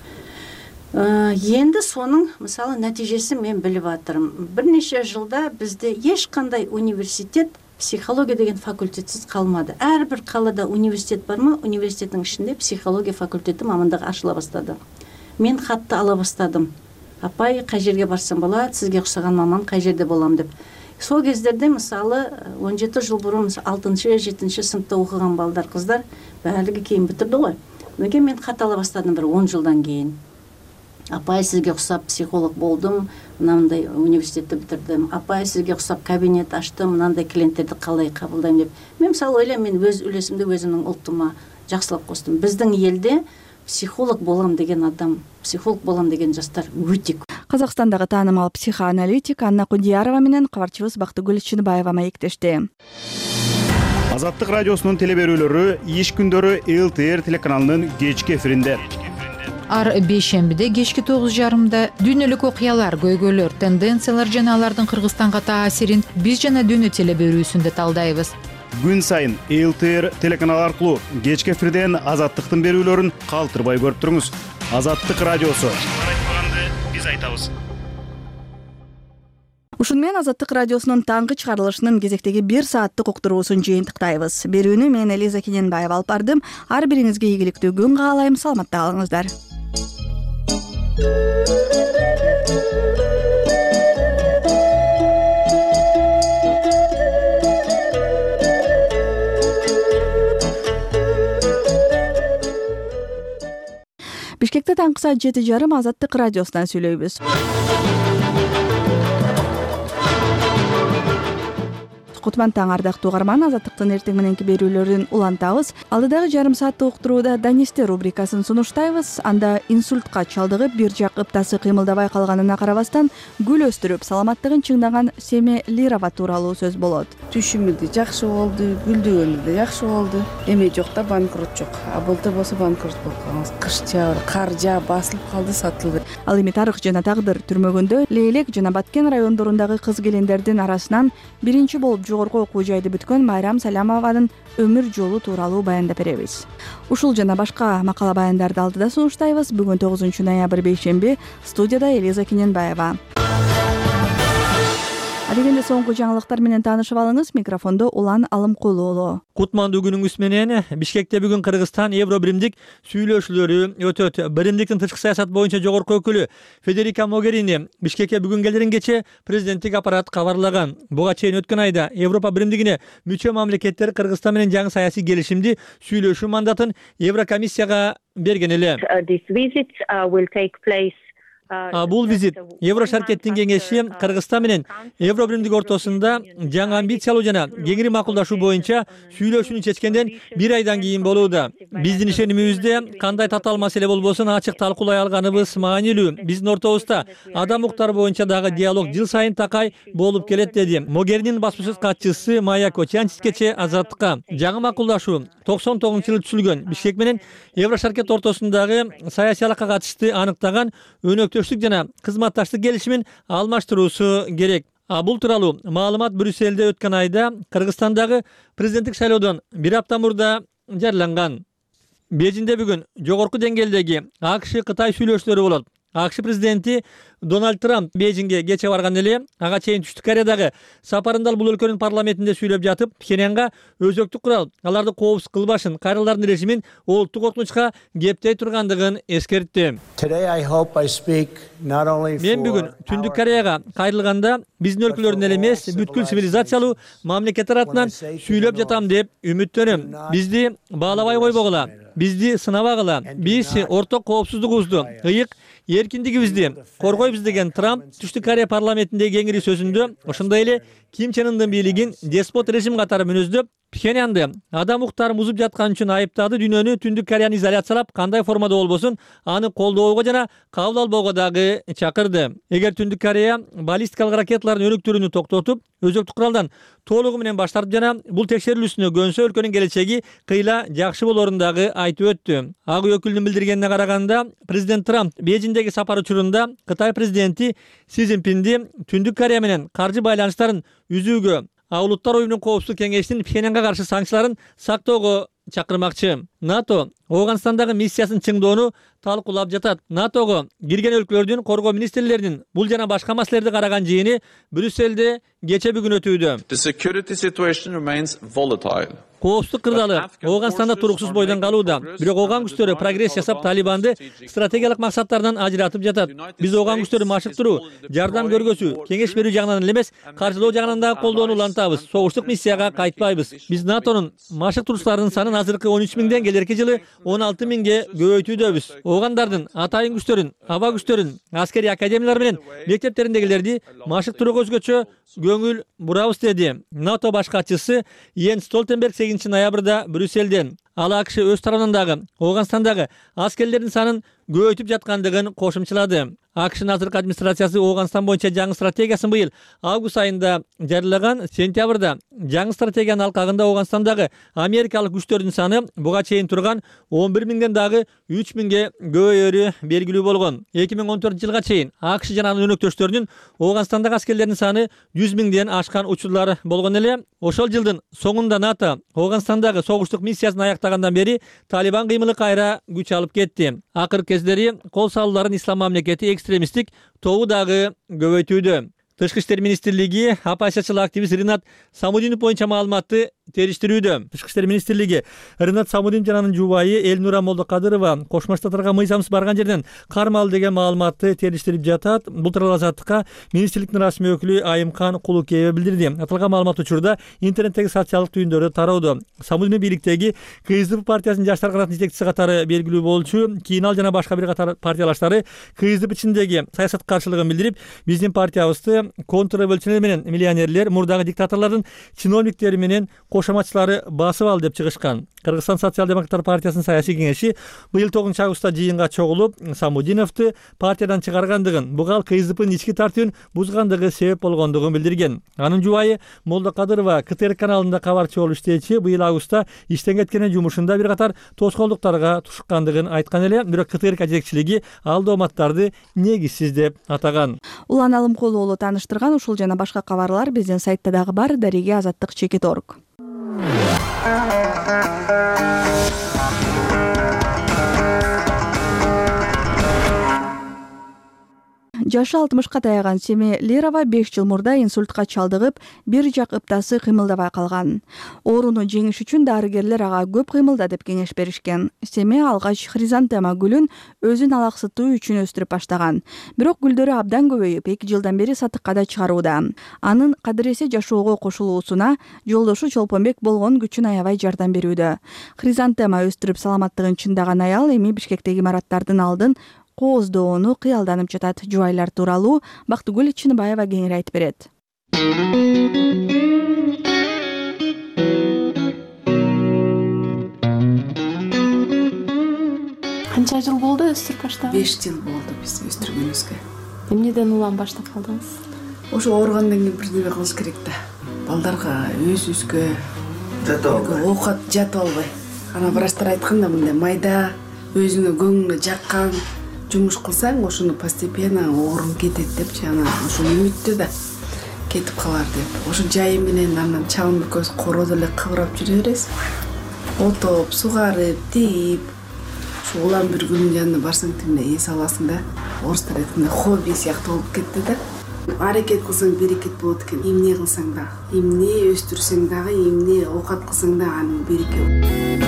енді соның мысалы нәтижесі мен біліп жатырмын. Бірнеше жылда бізде ешқандай университет психология деген факультетсіз қалмады. Әрбір қалада университет бар ма, университеттің ішінде психология факультеті мамандығы ашыла бастады. Мен хатты ала бастадым. Апай, қай жерге барсам болады, сізге ұқсаған маман қай жерде болам деп. сол кездерде мысалы он жети жыл бұрын алтыншы жетинчи сыныпта окуган балдар кыздар баардыгы кийин бүтүрдү ғой. Неге мен кат ала баштадым бир он жылдан кийин. Апай сизге окшоп психолог болдум, мынандай университетти бүтүрдүм. Апай сизге окшоп кабинет ачтым, мынандай клиенттерди калай кабылдайм деп. Мен мисалы ойлойм, мен өз үлесимди өзүмдүн ултума жакшылап костум. Биздин элде психолог болам деген адам, психолог болам деген жаштар өтө көп. Казакстандагы таанымал психоаналитик Анна Кудиярова менен кабарчыбыз Бактыгүл Чынбаева маектешти. Азаттык радиосунун телеберүүлөрү иш күндөрү эл тэ эр телеканалынын кечки эфиринде. Ар бейшембиде кечки тогуз жарымда дүйнөлүк окуялар, көйгөйлөр, тенденциялар жана алардын Кыргызстанга таасирин биз жана дүйнө телеберүүсүндө талдайбыз. Күн сайын эл тэ эр телеканалы аркылуу кечки эфирден Азаттыктын берүүлөрүн калтырбай көрүп туруңуз. Азаттык радиосу. Биз айтабыз. Ушун менен Азаттык радиосунун таңкы чыгарылышынын кезектеги бир сааттык уктуруусун жыйынтыктайбыз. Берүүнү мен Элиза Кененбаева алып бардым. Ар бириңизге ийгиликтүү күн каалайм. Саламатта калыңыздар. Бишкекте таңкы саат жети жарым Азаттык радиосунан сүйлөйбүз. Кутман таң ардактуу угарман, Азаттыктын эртең мененки берүүлөрүн улантабыз. Алдыдагы жарым сааттык уктурууда Данисте рубрикасын сунуштайбыз. Анда инсультка чалдыгып, бир жак ыптасы кыймылдабай калганына карабастан гүл өстүрүп, саламаттыгын чыңдаган Семе Лирова тууралуу сөз болот. Түшүмү да жакшы болду, гүлдөгөнү да жакшы болду. Эме жок да банкрот жок. А былтыр болсо банкрот болуп калганбыз. Кыш жаыр, кар жаа басылып калды, сатылды. Ал эми Тарых жана Тагдыр түрмөгөндө Лейлек жана Баткен райондорундагы кыз келиндердин арасынан биринчи болуп жогорку окуу жайды бүткөн Майрам Салямованын өмүр жолу тууралуу баяндап беребиз. Ушул жана башка макала баяндарды алдыда сунуштайбыз. Бүгүн тогузунчу ноябрь бейшемби, студияда Элиза Кененбаева. Адегенде соңку жаңылыктар менен таанышып алыңыз. Микрофондо Улан Алымкулуу. Кутмандуу күнүңүз менен. Бишкекте бүгүн Кыргызстан Евро биримдик сүйлөшүүлөрү өтөт. Биримдиктин тышкы саясат боюнча жогорку өкүлү Федерика Могерини Бишкекке бүгүн келерин кече президенттик аппарат кабарлаган. Буга чейин өткөн айда Европа биримдигине мүчө мамлекеттер Кыргызстан менен жаңы саясий келишимди сүйлөшүү мандатын Еврокомиссияга берген эле. Бул визит Евро шаркеттин кеңеши Кыргызстан менен Евро биримдик ортосунда жаңы амбициялуу жана кеңири макулдашуу боюнча сүйлөшүүнү чечкенден бир айдан кийин болууда. Биздин ишенимибизде кандай татаал маселе болбосун ачык талкуулай алганыбыз маанилүү. Биздин ортобузда адам укуктары боюнча дагы диалог жыл сайын такай болуп келет, деди Могеринин басма сөз катчысы Майя Кочанчискече Азаттыкка. Жаңы макулдашуу токсон тогузунчу жылы түзүлгөн Бишкек менен Евро шаркет ортосундагы саясий алакка катышты аныктаган өнөктөштүк жана кызматташтык келишимин алмаштыруусу керек. А бул тууралуу маалымат Брюссельде өткөн айда Кыргызстандагы президенттик шайлоодон бир апта мурда жарыяланган. Бейжиңде бүгүн жогорку деңгээлдеги А К Ш Кытай сүйлөшүүлөрү болот. А К Ш президенти Дональд Трамп Бейжиңге кече барган эле. Ага чейин Түштүк Кореядагы сапарында бул өлкөнүн парламентинде сүйлөп жатып, Пхеньянга өзөктүк курал аларды коопсуз кылбашын, кайрылардын режимин олуттук коркунучка кептей тургандыгын эскертти. Мен бүгүн Түндүк Кореяга кайрылганда биздин өлкөлөрдүн эле эмес, бүткүл цивилизациялуу мамлекеттер атынан сүйлөп жатам деп үмүттөнөм. Бизди баалабай койбогула, бизди сынабагыла, биз орток коопсуздугубузду, ыйык эркиндигибизди коргойбуз деген Трамп Түштүк Корея парламентиндеги кеңири сөзүндө ошондой эле Ким Чен Ындын бийлигин деспот режим катары мүнөздөп, Пхеньянды адам укуктарын бузуп жаткан үчүн айыптады. Дүйнөнү Түндүк Кореяны изоляциялап, кандай формада болбосун аны колдоого жана кабыл албоого дагы чакырды. Эгер Түндүк Корея баллистикалык ракеталардын өнүктүрүүнү токтотуп, өзөктүк куралдан толугу менен баш тартып жана бул текшерилүүсүнө көнсө, өлкөнүн келечеги кыйла жакшы болорун дагы айтып өттү. Ак үй өкүлүнүн билдиргенине караганда, президент Трамп Бейжиңдеги сапар учурунда Кытай президенти Си Цзиньпинди Түндүк Корея менен каржы байланыштарын үзүүгө, Улуттар уюмунун коопсуздук кеңешинин Пхеньянга каршы санкцияларын сактоого чакырмакчы. НАТО Ооганстандагы миссиясын чыңдоону талкуулап жатат. натого кирген өлкөлөрдүн коргоо министрлеринин бул жана башка маселелерди караган жыйыны Брюссельде кече бүгүн өтүүдө. Коопсуздук кырдаалы Ооганстанда туруксуз бойдон калууда. Бирок ооган күчтөрү прогресс жасап Талибанды стратегиялык максаттарынан ажыратып жатат. Биз ооган күчтөрү машыктыруу, жардам көргөзүү, кеңеш берүү жагынан эле эмес, каршылоо жагынан да колдоону улантабыз. Согуштук миссияга кайтпайбыз. Биз НАТОнун машыктыруучуларынын санын азыркы он үч миңден келерки жылы он алты миңге көбөйтүүдөбүз. Оогандардын атайын күчтөрүн, аба күчтөрүн, аскерий академиялар менен мектептериндегилерди машыктырууга өзгөчө көңүл бурабыз деди НАТО баш катчысы Йенс Столтенберг сегизинчи ноябрда Брюссельден. Ал АКШ өз тарабынан дагы Ооганстандагы аскерлердин санын көбөйтүп жаткандыгын кошумчалады. АКШнын азыркы администрациясы Ооганстан боюнча жаңы стратегиясын быйыл август айында жарыялаган. Сентябрда жаңы стратегиянын алкагында Ооганстандагы америкалык күчтөрдүн саны буга чейин турган он бир миңден дагы үч миңге көбөйөрү белгилүү болгон. эки миң он төртүнчү жылга чейин АКШ жана анын өнөктөштөрүнүн Ооганстандагы аскерлердин саны жүз миңден ашкан учурлар болгон эле. Ошол жылдын соңунда НАТО Ооганстандагы согуштук миссиясын аяктагандан бери Талибан кыймылы кайра күч алып кетти. Акыркы кездери кол салууларын ислам мамлекети экстремисттик тобу дагы көбөйтүүдө. Тышкы иштер министрлиги оппозициячыл активист Ринат Самудинов боюнча маалыматты териштирүүдө. Тышкы иштер министрлиги Ринат Самудинов жана анын жубайы Элнура Молдокадырова Кошмо Штаттарга мыйзамсыз барган жерден кармалды деген маалыматты териштирип жатат. Бул тууралуу Азаттыкка министрликтин расмий өкүлү Айымкан Кулукеева билдирди. Аталган маалымат учурда интернеттеги социалдык түйүндөрдө тараудо. Самудинов бийликтеги КСДП партиясынын жаштар канатынын жетекчиси катары белгилүү болчу. Кийин ал жана башка бир катар партиялаштары КСДП ичиндеги саясат каршылыгын билдирип, биздин партиябызды контрреволюционер менен миллионерлер, мурдагы диктаторлордун чиновниктери менен кошоматчылары басып ал деп чыгышкан. Кыргызстан социал-демократтар партиясынын саясий кеңеши быйыл тогузунчу августта жыйынга чогулуп, Самудиновду партиядан чыгаргандыгын, буга ал КСДПнын ички тартибин бузгандыгы себеп болгондугун билдирген. Анын жубайы Молдокадырова КТР каналында кабарчы болуп иштечи, быйыл августта иштен кеткенин жумушунда бир катар тоскоолдуктарга тушуккандыгын айткан эле, бирок КТР жетекчилиги ал дооматтарды негизсиз деп атаган. Улан Алымкулуулу таныштырган ушул жана башка кабарлар биздин сайтта дагы бар. Дарига Азаттык чекит точка орг. Жашы алтымышка таяган Семе Лерова беш жыл мурда инсультка чалдыгып, бир жак ыптасы кыймылдабай калган. Ооруну жеңиш үчүн дарыгерлер ага көп кыймылда деп кеңеш беришкен. Семе алгач хризантема гүлүн өзүн алаксытуу үчүн өстүрүп баштаган. Бирок гүлдөрү абдан көбөйүп, эки жылдан бери сатыкка да чыгарууда. Анын кадыресе жашоого кошулуусуна жолдошу Чолпонбек болгон күчүн аябай жардам берүүдө. Хризантема өстүрүп саламаттыгын чындаган аял эми Бишкектеги имараттардын алдын кооздоону кыялданып жатат. Жубайлар тууралуу Бактыгүл Чыныбаева кеңири айтып берет. Канча жыл болду өстүрүп баштаган? беш жыл болду биз өстүргөнүбүзгө. Эмнеден улам баштап калдыңыз? Ошо ооругандан кийин бир нерсе кылыш керек да. Балдарга, өзүбүзгө жата албай, оокат жата албай. Ана врачтар айтканда мындай майда өзүңө көңүлүңө жаккан жумуш кылсаң, ошону постепенно оорун кетет депчи, анан ошо үмүттө да кетип калар деп. Ошо жайы менен анан чабын көз короодо эле кыбырап жүрө бересиз. Отоп, сугарып, тийип, ошо улам бир күнүн жанына барсаң тимне эс аласың да. Орустар айткандай хобби сыяктуу болуп кетти да. Аракет кылсаң берекет болот экен. Эмне кылсаң да, эмне өстүрсөң дагы, эмне оокат кылсаң да анын береке.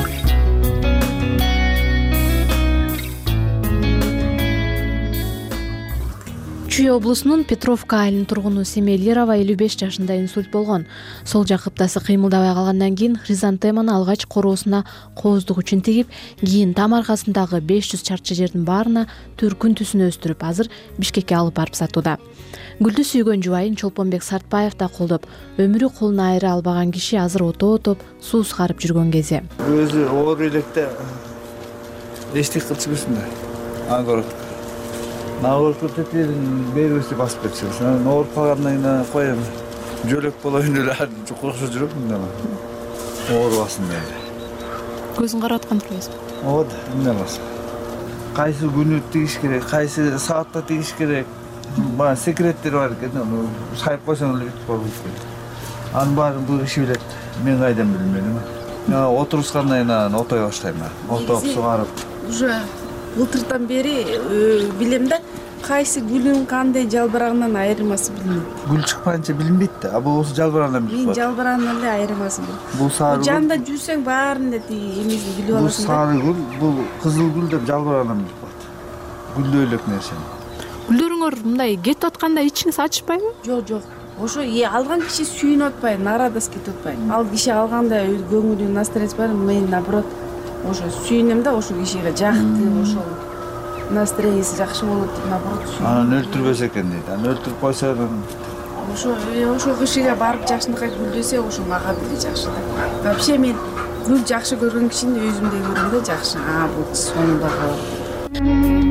Чүй облусунун Петровка айылынын тургуну Семе Лерова элүү беш жашында инсульт болгон. Сол жак ыптасы кыймылдабай калгандан кийин хризантеманы алгач короосуна кооздук үчүн тигип, кийин там аркасындагы беш жүз чарчы жердин баарына түркүн түсүн өстүрүп, азыр Бишкекке алып барып сатууда. Гүлдү сүйгөн жубайын Чолпонбек Сартбаев да колдоп, өмүрү колуна айыра албаган киши азыр ото отоп, суу сыгарып жүргөн кези. Өзү оору электе эчтек кылчу көрсүн да. Аны көрөт. Науркы тетелин берүүсү басып кетсеңиз. Анан ооруп калгандан кийин коем. Жөлөк болоюн эле жукуруксуз жүрөм мындай. Оорубасын деп. Көзүн карап аткан турбайсызбы? Ооба, эмне кыласың? Кайсы күнү тигиш керек, кайсы саатта тигиш керек. Баа секреттер бар экен, аны сайып койсоң эле бүтүп калат. Анын баарын бул киши билет. Мен кайдан билмедим. отурушкандан кийин анан отой баштайм. Отоп сугарып. Уже былтырдан бери билем да, кайсы гүлүн кандай жалбырагынан айырмасы билинет. Гүл чыкпайынча билинбейт да. А бул болсо жалбырагынан билип Мен калат. жалбырагынан эле айырмасы бул. Бул сары гүл. Жанында жүрсөң баарын да эмесин билип Бул аласың да. сары гүл, бул кызыл гүл деп жалбырагынан билип калат. Гүлдө элек нерсени. Гүлдөрүңөр мындай кетип атканда ичиңиз ачышпайбы? Жок, жок. Ошо алган киши сүйүнүп атпайбы, нарадас кетип атпайбы. Ал киши алганда көңүлү настроение бар, мен наоборот ошо сүйүнөм да, ошо кишиге жакты, ошол настроениясы жакшы болот деп наоборот сүйүнөм. Анан өлтүрбөс экен дейт. Анан өлтүрүп койсо ошо ошо кишиге барып жакшынакай гүлдөсө ошо мага деле жакшы да. Вообще мен гүл жакшы көргөн кишини өзүмдөй көрөм да жакшы. А, бул сонунда калат.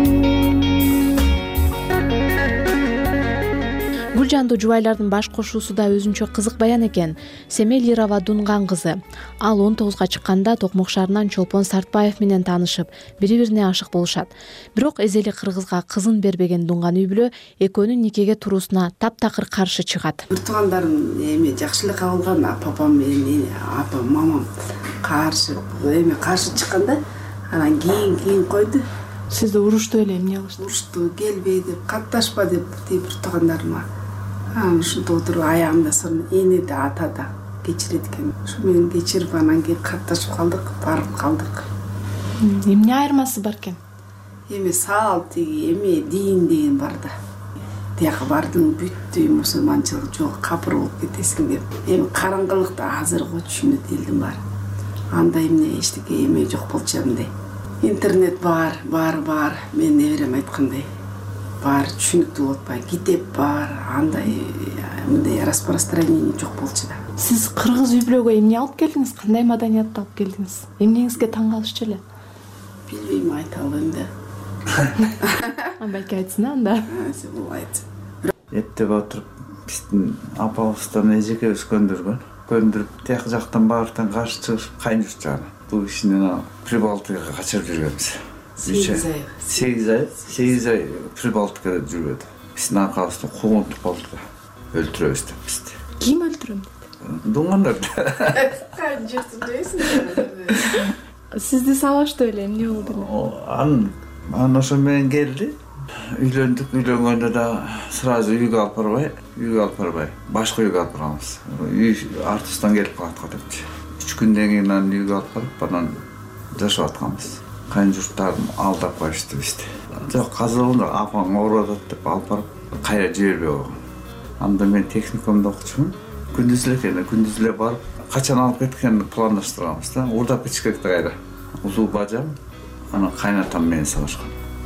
Гүлжандуу жубайлардын баш кошуусу да өзүнчө кызык баян экен. Семел Лирова Дунган кызы. Ал он тогузга чыкканда Токмок шаарынан Чолпон Сартбаев менен таанышып, бири-бирине ашык болушат. Бирок эзели кыргызга кызын бербеген Дунган үй бүлө экөөнүн никеге туруусуна таптакыр каршы чыгат. Бир туугандарым эми жакшы эле кабыл алган, папам менен апам, мамам каршы, эми каршы чыкканда, анан кийин кийин койду. Сизди урушту эле эмне кылышты? Урушту, келбей деп, катташпа деп бир туугандарыма. Анан ушинтип отуруп аягында сонун эне да ата да кечирет экен. Ушу менен кечирип анан кийин катташып калдык, барып калдык. Эмне айырмасы бар экен? Эми салт, эми дин деген бар да. Тияка бардың бүттү мусулманчылык жок, капыр болуп кетесиң деп. Эми караңгылыкта азыркы түшүнөт элдин баары. Андай эмне эчтеке эме жок болчу андай. Интернет бар, бар, бар. Мен неберем айткандай. Бар, түшүнүктүү болуп атпайбы. Китеп бар, андай мындай распространение жок болчу да. Сиз кыргыз үй бүлөгө эмне алып келдиңиз? Кандай маданиятты алып келдиңиз? Эмнеңизге таң калышчу эле? Билбейм, айта албайм да. Балки айтсын анда. Сен бул айт. Эптеп отуруп биздин апабыздан эжеке өскөндүргөн. Көндүрүп тияк жактан баардыктан каршы чыгышып кайын журт жагына. Бул кишини Прибалтикага качырып жүргөнбүз. сегиз ай. сегиз ай, сегиз ай Прибалтикада жүргөдү. Биздин аркабызда куугунтуп калды. Өлтүрөбүз деп бизди. Ким өлтүрөм деди? Дуңгандар. Кайын журтун дейсиң? Сизди сабаштуу эле эмне болду эле? Анан анан ошо менен келди. Үйлөндүк, үйлөнгөндө да сразу үйгө алып барбай, үйгө алып барбай, башка үйгө алып барганбыз. Үй артыбыздан келип калат го депчи. үч күндөн кийин анан үйгө алып барып, анан жашап атканбыз. Кайын журттардын алдап коюшту бизди. Жок, казыр болду, апаң ооруп атат деп алып барып, кайра жибербей койгон. Анда мен техникумда окучумун. Күндүз эле экен, күндүз эле барып, качан алып кеткенин пландаштырганбыз да. Урдап кетиш керек да кайра. Улуу бажам, анан кайнатам менен сабашкан.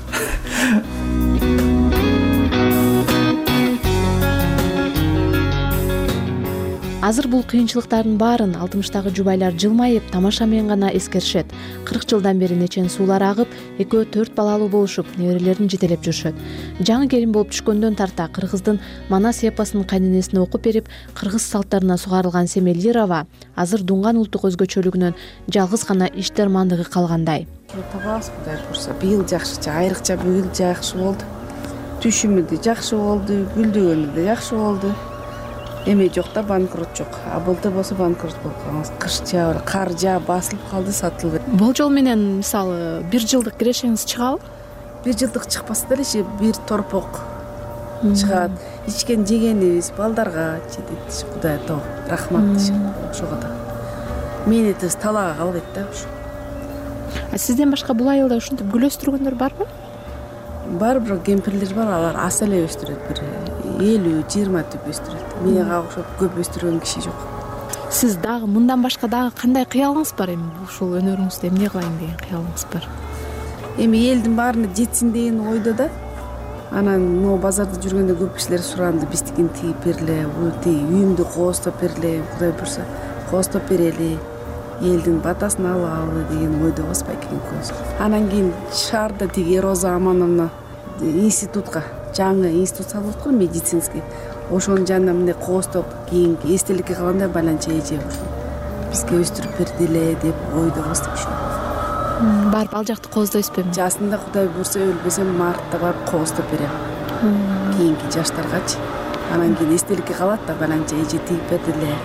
Азыр бул кыйынчылыктардын баарын алтымыштагы жубайлар жылмайып, тамаша менен гана эскеришет. кырк жылдан бери нечен суулар агып, экөө төрт балалуу болушуп, неберелерин жетелеп жүрүшөт. Жаңы келин болуп түшкөндөн тарта кыргыздын Манас эпосун кайненесине окуп берип, кыргыз салттарына сугарылган Семел Лирова азыр Дунган улуттук өзгөчөлүгүнөн жалгыз гана иштермандыгы калгандай. Табас Кудай бурса, быйыл жакшы, айрыкча быйыл жакшы болду. Түшүмү да жакшы болду, гүлдөгөнү да жакшы болду. Эме жок да, банкрот жок. А былтыр болсо банкрот болуп калганбыз. Кыш жаабы, кар жаап басылып калды, сатылбай. Болжол менен мисалы бир жылдык кирешеңиз чыгабы? Бир жылдык чыкпаса деле бир торпок чыгат. Ичкен жегенибиз балдарга жетет. Кудай тоо, рахмат дешет. Ошого да. Менетибиз талаага калбайт да ушу. А сизден башка бул айылда ушинтип гүл өстүргөндөр барбы? Бар, бирок кемпирлер бар, алар аз эле өстүрөт, бир элүү жыйырма түп өстүрөт. Мага окшоп көп өстүргөн киши жок. Сиз дагы мындан башка дагы кандай кыялыңыз бар эми? Ушул өнөрүңүздө эмне кылайын деген кыялыңыз бар? Эми элдин баарына жетсин деген ойдо да. Анан могу базарда жүргөндө көп кишилер суранды, биздикин тигип берле, тиги үйүмдү коостоп берле, Кудай буйрса, коостоп берели. Элдин батасын алалы деген ойдо баспай экен көз. Анан кийин шаарда тиги Роза Амановна институтка, жаңы институт салып аткан медицинский. Ошонун жанына мындай коостоп, кийинки эстеликке калганда байланча эже бизге өстүрүп берди эле деп ойдо бастап ушул. Барып ал жакты кооздойсузбу? Жасында Кудай буйрса өлбөсөм мартта барып коостоп берем. Кийинки жаштаргачы. Анан кийин эстеликке калат да байланча эже тигип берди эле.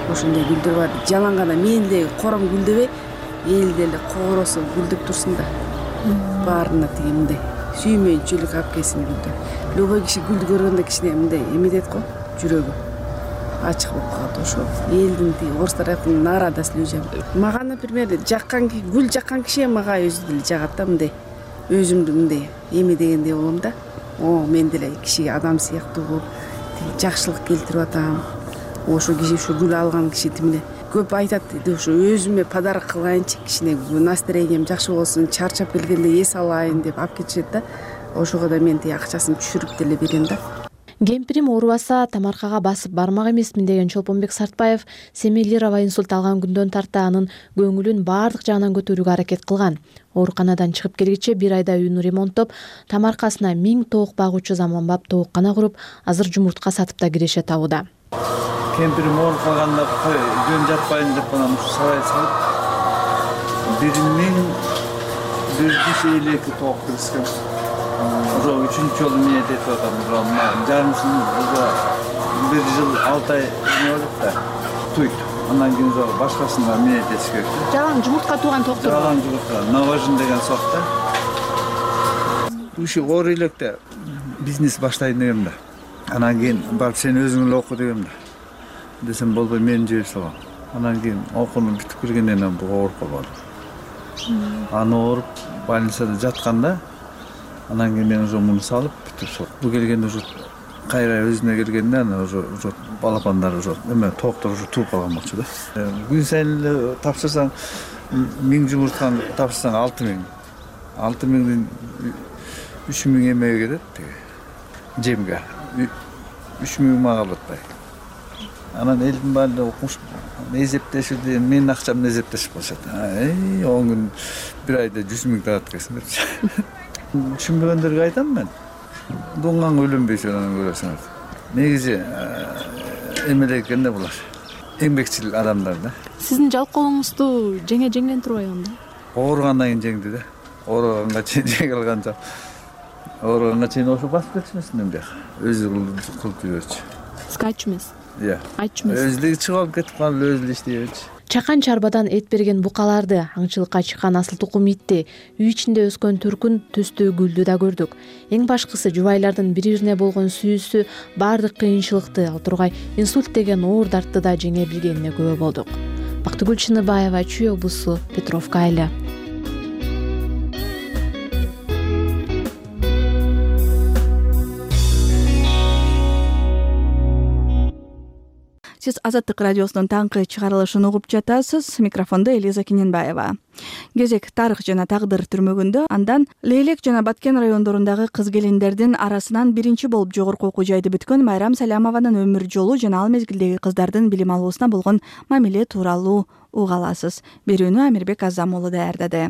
ошондой гүлдөр бар. Жалаң гана мээндеги кором гүлдөбөй, элде эле кооросу гүлдөп турсун да. Баарына тиги мындай сүймөнчүлүк алып келсин гүлдү. Любой киши гүлдү көргөндө кичине мындай эметет го, жүрөгү ачык болуп калат. Ошо элдин тиги орустар айткан нарадасы людям. Мага, например, жаккан гүл жаккан киши мага өзү деле жагат да, мындай өзүмдү мындай эме дегендей болом да. О, мен деле кишиге адам сыяктуу болуп, жакшылык келтирип атам. Ошо киши ушу гүл алган киши тимиле көп айтат, ушу өзүмө подарок кылайынчы, кичине настроением жакшы болсун, чарчап келгенде эс алайын деп алып кетишет да. Ошого да мен тиги акчасын түшүрүп деле берем да. Кемпирим оорубаса тамаркага басып бармак эмесмин деген Чолпонбек Сартбаев Семилирова инсульт алган күндөн тарта анын көңүлүн баардык жагынан көтөрүүгө аракет кылган. Ооруканадан чыгып келгиче бир айда үйүн ремонттоп, тамаркасына миң тоок багуучу заманбап тооккана куруп, азыр жумуртка сатып да киреше табууда. Кемпирим ооруп калганда жөн жатпайын деп анан сарай салып бир миң бир жүз элүү эки тоок киришкен. Ошо үчүнчү жолу ниет этип атам. Жарымсын бир жыл алты ай эме болуп да туйт. Андан кийин башкасына ниет этиш керек. Жалаң жумуртка тууган токтор. Жалаң жумуртка, Новожин деген сорт да. Ушу оор электе бизнес баштайын дегем да. Анан кийин барып сен өзүң эле оку дегем да. Десем болбой мени жиберип салган. Анан кийин окууну бүтүп келгенден кийин буга ооруп калган. Аны ооруп больницада жатканда анан кийин мен уже муну салып бүтүп сол. Бу келгенде уже кайра өзүнө келгенде аны уже уже балапандар уже эме тооктор уже тууп калган болчу да. Күн сайын эле тапшырсаң миң жумуртканы тапшырсаң алты миң. алты миңдин үч миң эмеге кетет тиги жемге. үч миң мага батпай. Анан элдин баары окумуш эзептешип, менин акчамды эзептешип калышат. Эй, он күн бир айда жүз миң тарат экенсиң депчи. Түшүнбөгөндөргө айтам мен. Дуңгаң өлөнбөйсүң анан көрөсүңөр. Негизи эмеле экен да булар. Эмгекчил адамдар да. Сиздин жалкоолугуңузду жеңе жеңген турбайбы анда? Ооругандан кийин жеңди да. Ооруганга чейин жеңе алган жок. Ооруганга чейин ошо басып кетишмесин эмне? Өзү кылып жүрөчү. Скач эмес. Иә. Айтчы эмес. Өзүлүгү чыгып алып кетип калып өзү эле иштей берчү. Чакан чарбадан эт берген букаларды, аңчылыкка чыккан асыл тукум итти, үй ичинде өскөн түркүн, түстүү гүлдү да көрдүк. Эң башкысы жубайлардын бири-бирине болгон сүйүүсү баардык кыйынчылыкты, ал тургай инсульт деген оор дартты да жеңе билгенине күбө болдук. Бактыгүл Чыныбаева, Чүй облусу, Петровка айылы. Сиз Азаттык радиосунун таңкы чыгарылышын угуп жатасыз. Микрофондо Элиза Кененбаева. Кезек тарых жана тагдыр түрмөгүндө андан Лейлек жана Баткен райондорундагы кыз келиндердин арасынан биринчи болуп жогорку окуу жайды бүткөн Майрам Салямованын өмүр жолу жана ал мезгилдеги кыздардын билим алуусуна болгон мамиле тууралуу уга аласыз. Берүүнү Амирбек Азамуулу даярдады.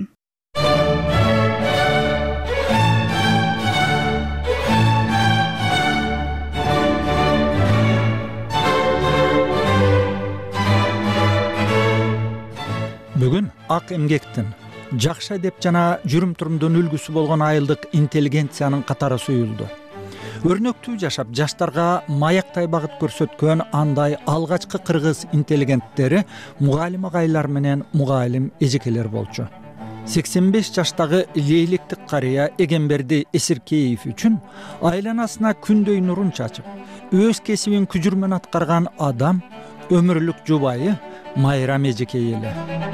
Бүгүн ак эмгектин, жакшы адеп жана жүрүм-турумдун үлгүсү болгон айылдык интеллигенциянын катары суюлду. Өрнөктүү жашап, жаштарга маяктай багыт көрсөткөн андай алгачкы кыргыз интеллигенттери мугалим агайлар менен мугалим эжекелер болчу. сексен беш жаштагы Лейлектик карыя Эгемберди Эсиркеев үчүн айланасына күндөй нурун чачып, өз кесибин күжүрмөн аткарган адам, өмүрлүк жубайы Майрам эжекей эле.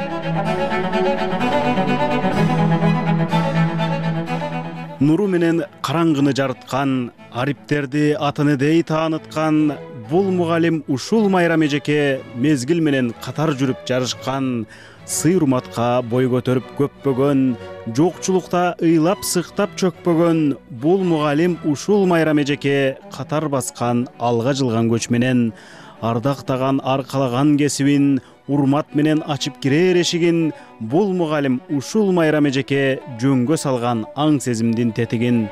Нуру менен караңгыны жарыткан, ариптерди атыныдей тааныткан бул мугалим ушул Майрам эжеке мезгил менен катар жүрүп жарышкан, сый урматка бой көтөрүп көппөгөн, жокчулукта ыйлап сыктап чөкпөгөн бул мугалим ушул Майрам эжеке катар баскан, алга жылган көч менен ардактаган, аркалаган кесибин урмат менен ачып кирер эшигин бул мугалим ушул Майрам эжеке жөнгө салган аң сезимдин тетигин.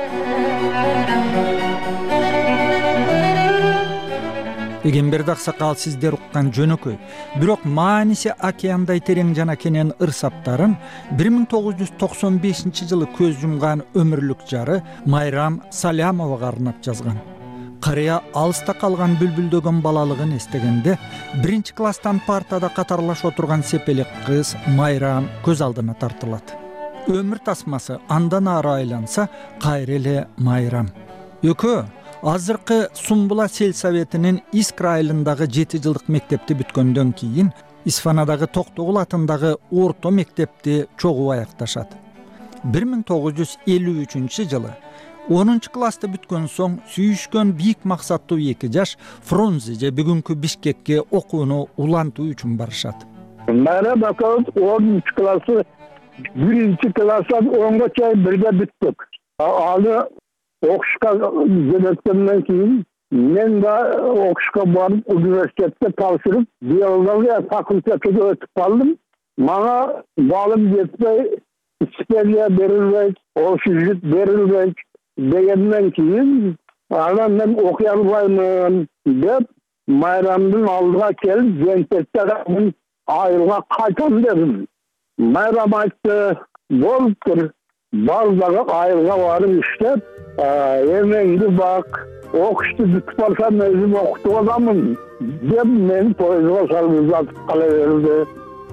Эгемберди аксакал сиздер уккан жөнөкөй, бирок мааниси океандай терең жана кенен ырсаптарын бир миң тогуз жүз токсон бешинчи жылы көз жумган өмүрлүк жары Майрам Салямовага арнап жазган. карыя алыста калган бүлбүлдөгөн балалыгын эстегенде биринчи класстан партада катарлаш отурган сепелек кыз Майрам көз алдына тартылат. Өмүр тасмасы андан ары айланса, кайра эле Майрам. Экөө азыркы Сумбула сельсоветинин Искра айылындагы жети жылдык мектепти бүткөндөн кийин Исфанадагы Токтогул атындагы орто мектепти чогуу аякташат. бир миң тогуз жүз элүү үчүнчү жылы онунчу классты бүткөн соң сүйүшкөн бийик максаттуу эки жаш Фрунзе же бүгүнкү Бишкекке окууну улантуу үчүн барышат. Майрам экөөбүз онунчу классы биринчи класстан онго чейин бирге бүттүк. Аны окушка жөнөткөндөн кийин мен да окушка барып университетте тапшырып, биология факультетине өтүп калдым. Мага балым жетпей, стипендия берилбейт, окуучулук берилбейт дегенден кийин анан мен окуй албаймын деп Майрамдын алдыга келип, жентектерин айылга кайтам дедим. Майрам айтты, болуптур, балдагы айылга барып иштеп, эмеңди бак, окушту бүтүп алсам өзүм окутуп аламын деп мени поездга салып узатып кала берди.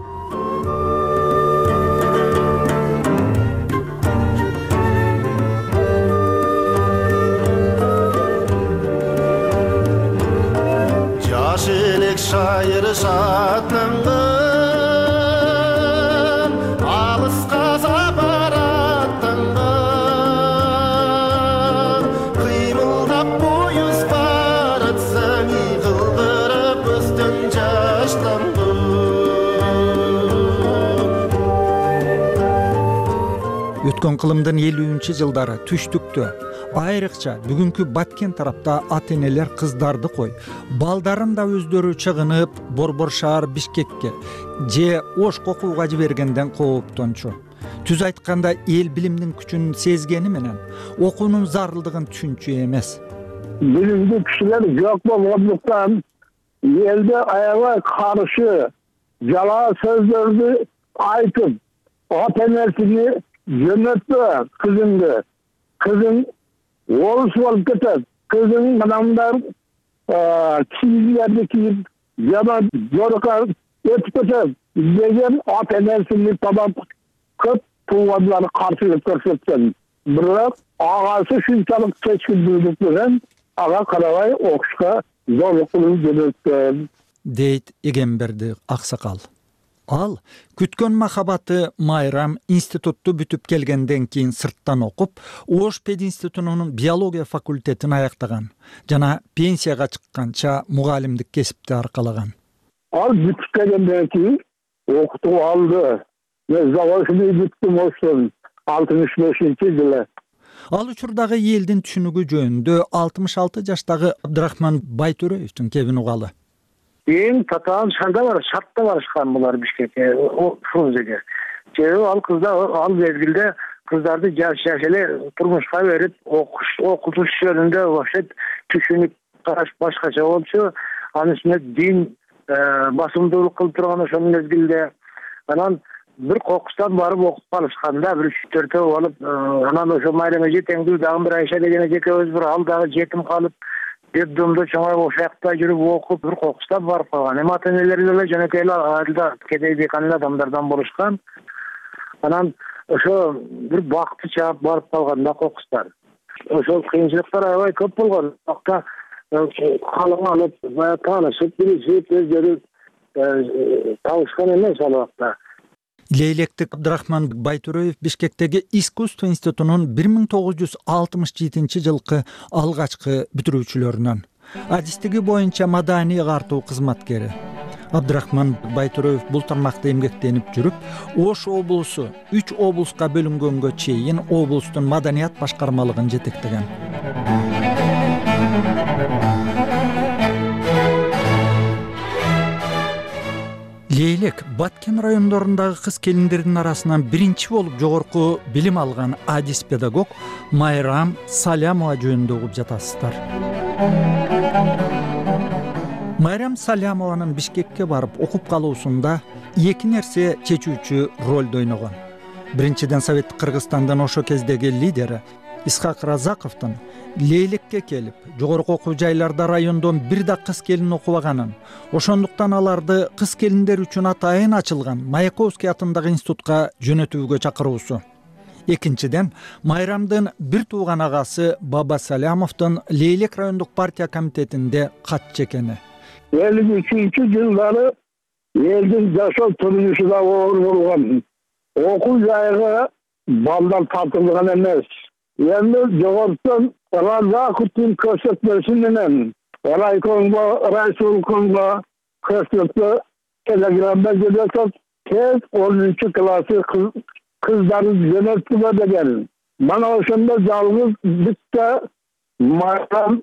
Жаш элек шайыр шатнаңган, алыска сапар аттанган, кыймылдап поезд баратсаң, йыгылдырып көздөн жаш тамган. Өткөн кылымдын элүүнчү жылдары түштүктө, айрыкча бүгүнкү Баткен тарапта ата-энелер кыздарды кой, балдарын да өздөрү чыгынып Борбор шаар Бишкекке же Ошко окууга жибергенден кооптончу. Түз айтканда эл билимдин күчүн сезгени менен окуунун зарылдыгын түшүнчү эмес. Билимдүү кишилер жок болгондуктан элде аябай каршы жалаа сөздөрдү айтып, ата-энесини жөнөтпө кызыңды, кызың орус болуп кетет, кызың мынандай кийимдерди кийип жана жорукка өтүп кетет деген ата-энесини талап көп туугандар каршылык көрсөткөн. Бирок агасы шунчалык чечкиндүүлүк менен ага карабай окушка зорлук кылып жөнөткөн, дейт Эгемберди Аксакал. Ал күткөн махабаты Майрам институтту бүтүп келгенден кийин сырттан окуп, Ош пединститутунун биология факультетин аяктаган жана пенсияга чыкканча мугалимдик кесипти аркалаган. Ал бүтүп келгенден кийин окутуп алды. Мен заочный бүттүм Оштон алтымыш бешинчи жылы. Ал учурдагы элдин түшүнүгү жөнүндө алтымыш алты жаштагы Абдрахман Байтөрөевдин кебин угалы. Эң татаан шарда бар, шартта барышкан булар Бишкекке, Фрунзеге. Себеби ал кыздар ал мезгилде кыздарды жаш жаш эле турмушка берип, окутуш жөнүндө вообще түшүнүк караш башкача болчу. Анын үстүнө дин басымдуулук кылып турган ошол мезгилде. Анан бир кокустан барып окуп калышканда, бир үч төртөө болуп, анан ошо Майрам жетеңдүү дагы бир Айша деген экөөбүз бир ал дагы жетим калып, Деддомдо чоңой ошакта жүрүп окуп, бир кокустан барып калган. Эми ата-энелер эле жөнөкөй эле айылда кедей бейкан адамдардан болушкан. Анан ошо бир бакты чаап барып калганда кокустан. Ошол кыйынчылыктар аябай көп болгон. Бакта калың алып, баягы таанышып, билишип, өздөрү табышкан эмес ал убакта. Лейлектик Абдрахман Байтөрөев Бишкектеги искусство институтунун бир миң тогуз жүз алтымыш жетинчи жылкы алгачкы бүтүрүүчүлөрүнөн. Адистиги боюнча маданий агартуу кызматкери. Абдрахман Байтөрөев бул тармакта эмгектенип жүрүп, Ош облусу үч облуска бөлүнгөнгө чейин облустун маданият башкармалыгын жетектеген. Лейлек Баткен райондорундагы кыз келиндердин арасынан биринчи болуп жогорку билим алган адис педагог Майрам Салямова жөнүндө угуп жатасыздар. Майрам Салямованын Бишкекке барып окуп калуусунда эки нерсе чечүүчү ролду ойногон. Биринчиден Советтик Кыргызстандын ошо кездеги лидери Исхак Разаковдун Лейлекке келип, жогорку окуу жайларда райондон бир да кыз келин окубаганын, ошондуктан аларды кыз келиндер үчүн атайын ачылган Маяковский атындагы институтка жөнөтүүгө чакыруусу. Экинчиден, Майрамдын бир тууган агасы Баба Салямовдун Лейлек райондук партия комитетинде кат чекени. элүү үчүнчү жылдары элдин жашоо турмушу да оор болгон. Окуу жайга балдар тартылган эмес. Эми жогорудон Разаковдун көрсөтмөсү менен райкомго, райсолкомго көрсөтмө телеграмма жөнөтүп, тез онунчу классы кыздарды жөнөттүмө деген. Мана ошондо жалгыз битте Майрам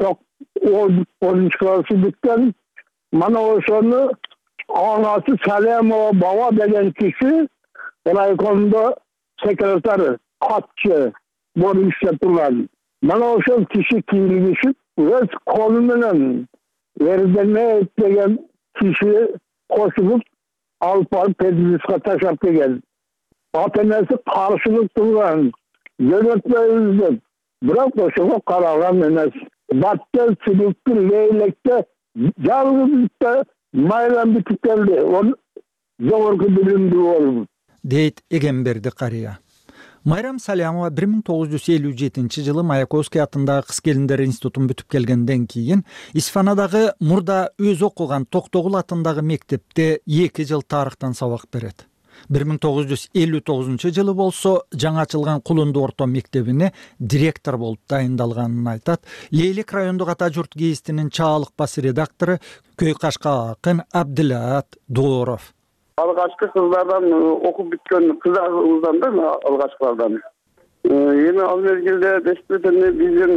онунчу классы бүткөн. Мана ошону анасы Салямова баба деген киши райкомдо секретарь, катчы болуп иштеп турган. Мана ошол киши кийлигишип, өз колу менен Эрденет деген киши кошулуп алып барып педагогика таштап келген. Ата-энеси каршылык турган, жөнөтпөйбүз деп. Бирок ошого караган эмес. Батты Сүлүктү Лейлекте жалгыз Майрам бүтүп келди. Ол жогорку билимдүү болуп. Дейт Эгемберди карыя. Майрам Салямова бир миң тогуз жүз элүү жетинчи жылы Маяковский атындагы кыз келиндер институтун бүтүп келгенден кийин Исфанадагы мурда өзү окуган Токтогул атындагы мектепте эки жыл тарыхтан сабак берет. бир миң тогуз жүз элүү тогузунчу жылы болсо жаңы ачылган Кулунду орто мектебине директор болуп дайындалганын айтат Лейлек райондук Ата журт гезитинин чаалык бас редактору Көйкашка акын Абдилаат Дооров. Алгачкы кыздардан окуп бүткөн кыздардан да алгачкылардан. Эми ал мезгилде действительно биздин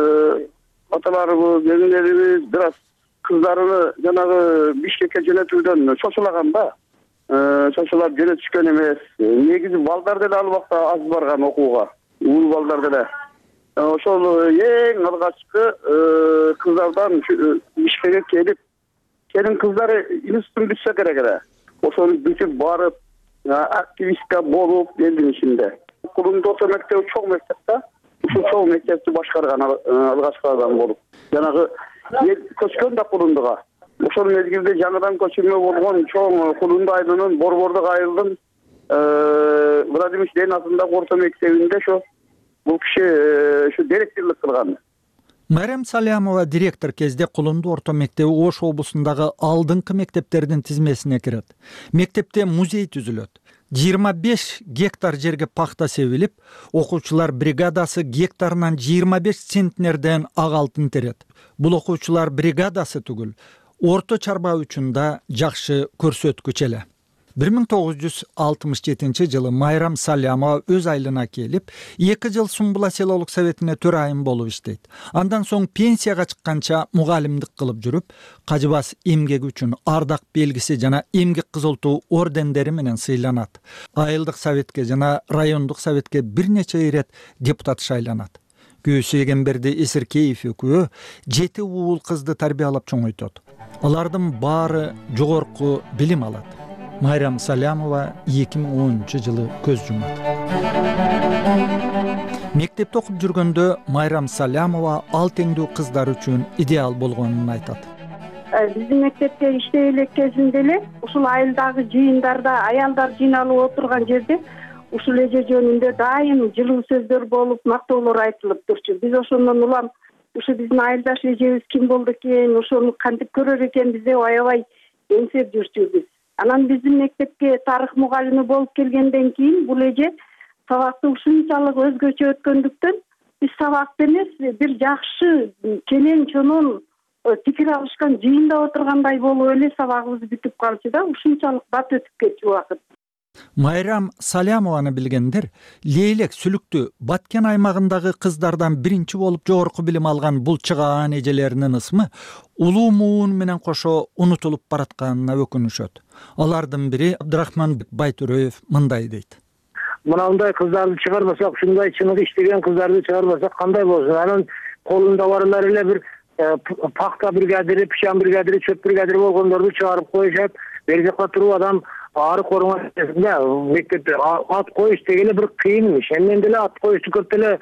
аталарыбыз, келиндерибиз бир аз кыздарын жанагы Бишкекке жөнөтүүдөн чочулаган да. Чочулап жөнөтүшкөн эмес. Негизи балдар деле ал убакта аз барган окууга. Уул балдар деле. Ошол эң алгачкы кыздардан Бишкекке келип, келин кыздары институттун бүтсө керек эле. Ошону бүтүп барып, активистка болуп элдин ичинде. Кулунду орто мектеби чоң мектеп да. Ушул чоң мектепти башкарган алгачкылардан болуп. Жанагы эл көчкөн да Кулундуга. Ошол мезгилде жаңыдан көчүрмө болгон чоң Кулунду айылынын Борбордук айылдын Владимир Ленин атындагы орто мектебинде ошо бул киши ушу директорлук кылган. Майрам Салямова директор кезде Кулунду орто мектеби Ош облусундагы алдыңкы мектептердин тизмесине кирет. Мектепте музей түзүлөт. жыйырма беш гектар жерге пахта себилип, окуучулар бригадасы гектарынан жыйырма беш центнерден ак алтын терет. Бул окуучулар бригадасы түгүл, орто чарба үчүн да жакшы көрсөткүч эле. бир миң тогуз жүз алтымыш жетинчи жылы Майрам Салямова өз айылына келип, эки жыл Сумбула селолук советине төрайым болуп иштейт. Андан соң пенсияга чыкканча мугалимдик кылып жүрүп, кажыбас эмгеги үчүн ардак белгиси жана эмгек кызылтуу ордендери менен сыйланат. Айылдык советке жана райондук советке бир нече ирет депутат шайланат. Күйөөсү Эгемберди Эсиркеев экөө жети уул кызды тарбиялап чоңойтот. Алардын баары жогорку билим алат. Майрам Салямова эки миң онунчу жылы көз жумат. Мектепте окуп жүргөндө Майрам Салямова ал теңдүү кыздар үчүн идеал болгонун айтат. Биздин мектепте иштей элек кезинде эле ушул айылдагы жыйындарда аялдар жыйналып отурган жерде ушул эже жөнүндө дайым жылуу сөздөр болуп, мактоолор айтылып турчу. Биз ошондон улам ушу биздин айылдаш эжебиз ким болду экен, ошону кантип көрөр экенбиз деп аябай эңсеп жүрчүбүз. Анан биздин мектепке тарых мугалими болуп келгенден кийин бул эже сабакты ушунчалык өзгөчө өткөндүктөн биз сабакты эмес, бир жакшы келен чонон пикир алышкан жыйында отургандай болуп эле сабагыбыз бүтүп калчу да, ушунчалык бат өтүп кетчү убакыт. Майрам Салямованы билгендер Лейлек Сүлүктү Баткен аймагындагы кыздардан биринчи болуп жогорку билим алган бул чыгаан эжелеринин ысмы улуу муун менен кошо унутулуп баратканына өкүнүшөт. Алардын бири Абдрахман Байтүрөев мындай дейт. Мынандай кыздарды чыгарбасак, ушундай чыныгы иштеген кыздарды чыгарбасак кандай болсун? Анын колунда барлар эле бир пахта бригадири, пишан бригадири, чөп бригадири болгондорду чыгарып коюшат. Бери жакка туруп адам ары коргон мектепте ат коюш дегеле бир кыйын иш. Эмен деле ат коюшту көп деле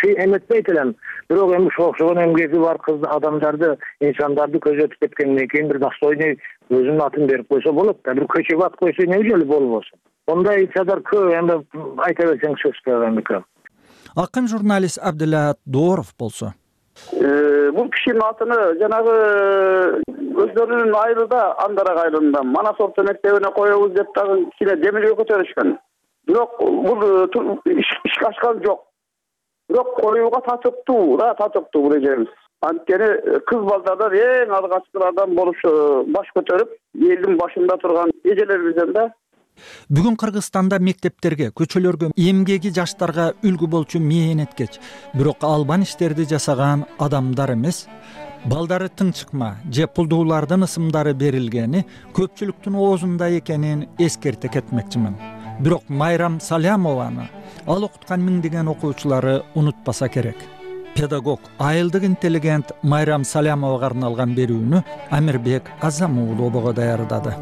эметпейт элем. Бирок эми ошо окшогон эмгеги бар кыз адамдарды, инсандарды көзөтүп кеткенден кийин бир достойный өзүнүн атын берип койсо болот да. Бир көчөгө ат койсо эмне жолу болбосун. Ондай ичадар көп, эми айта берсең сөз көп эми. Акын журналист Абдулла Дооров болсо бул кишинин атыны жанагы өздөрүнүн айылында, Андарак айылында Манас орто мектебине коебуз деп дагы кичине демилге көтөрүшкөн. Бирок бул ишке ашкан жок. Бирок коюуга татыктуу да, татыктуу бул эжебиз. Анткени кыз балдардан эң алгачкылардан болуп баш көтөрүп, элдин башында турган эжелерибизден да. Бүгүн Кыргызстанда мектептерге, көчөлөргө эмгеги жаштарга үлгү болчу мээнеткеч, бирок албан иштерди жасаган адамдар эмес, балдары тыңчыкма же пулдуулардын ысымдары берилгени көпчүлүктүн оозунда экенин эскерте кетмекчимин. Бирок Майрам Салямованы ал окуткан миңдеген окуучулары унутпаса керек. Педагог, айылдык интеллигент Майрам Салямовага арналган берүүнү Амирбек Азамуулу обого даярдады.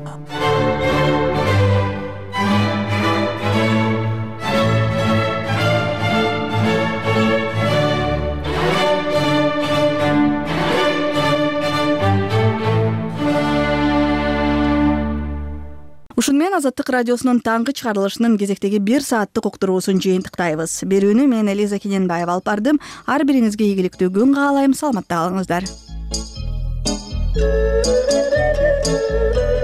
Ушун менен Азаттык радиосунун таңкы чыгарылышынын кезектеги бир сааттык уктуруусун жыйынтыктайбыз. Берүүнү мен Элиза Кененбаева алып бардым. Ар бириңизге ийгиликтүү күн каалайм. Саламатта калыңыздар.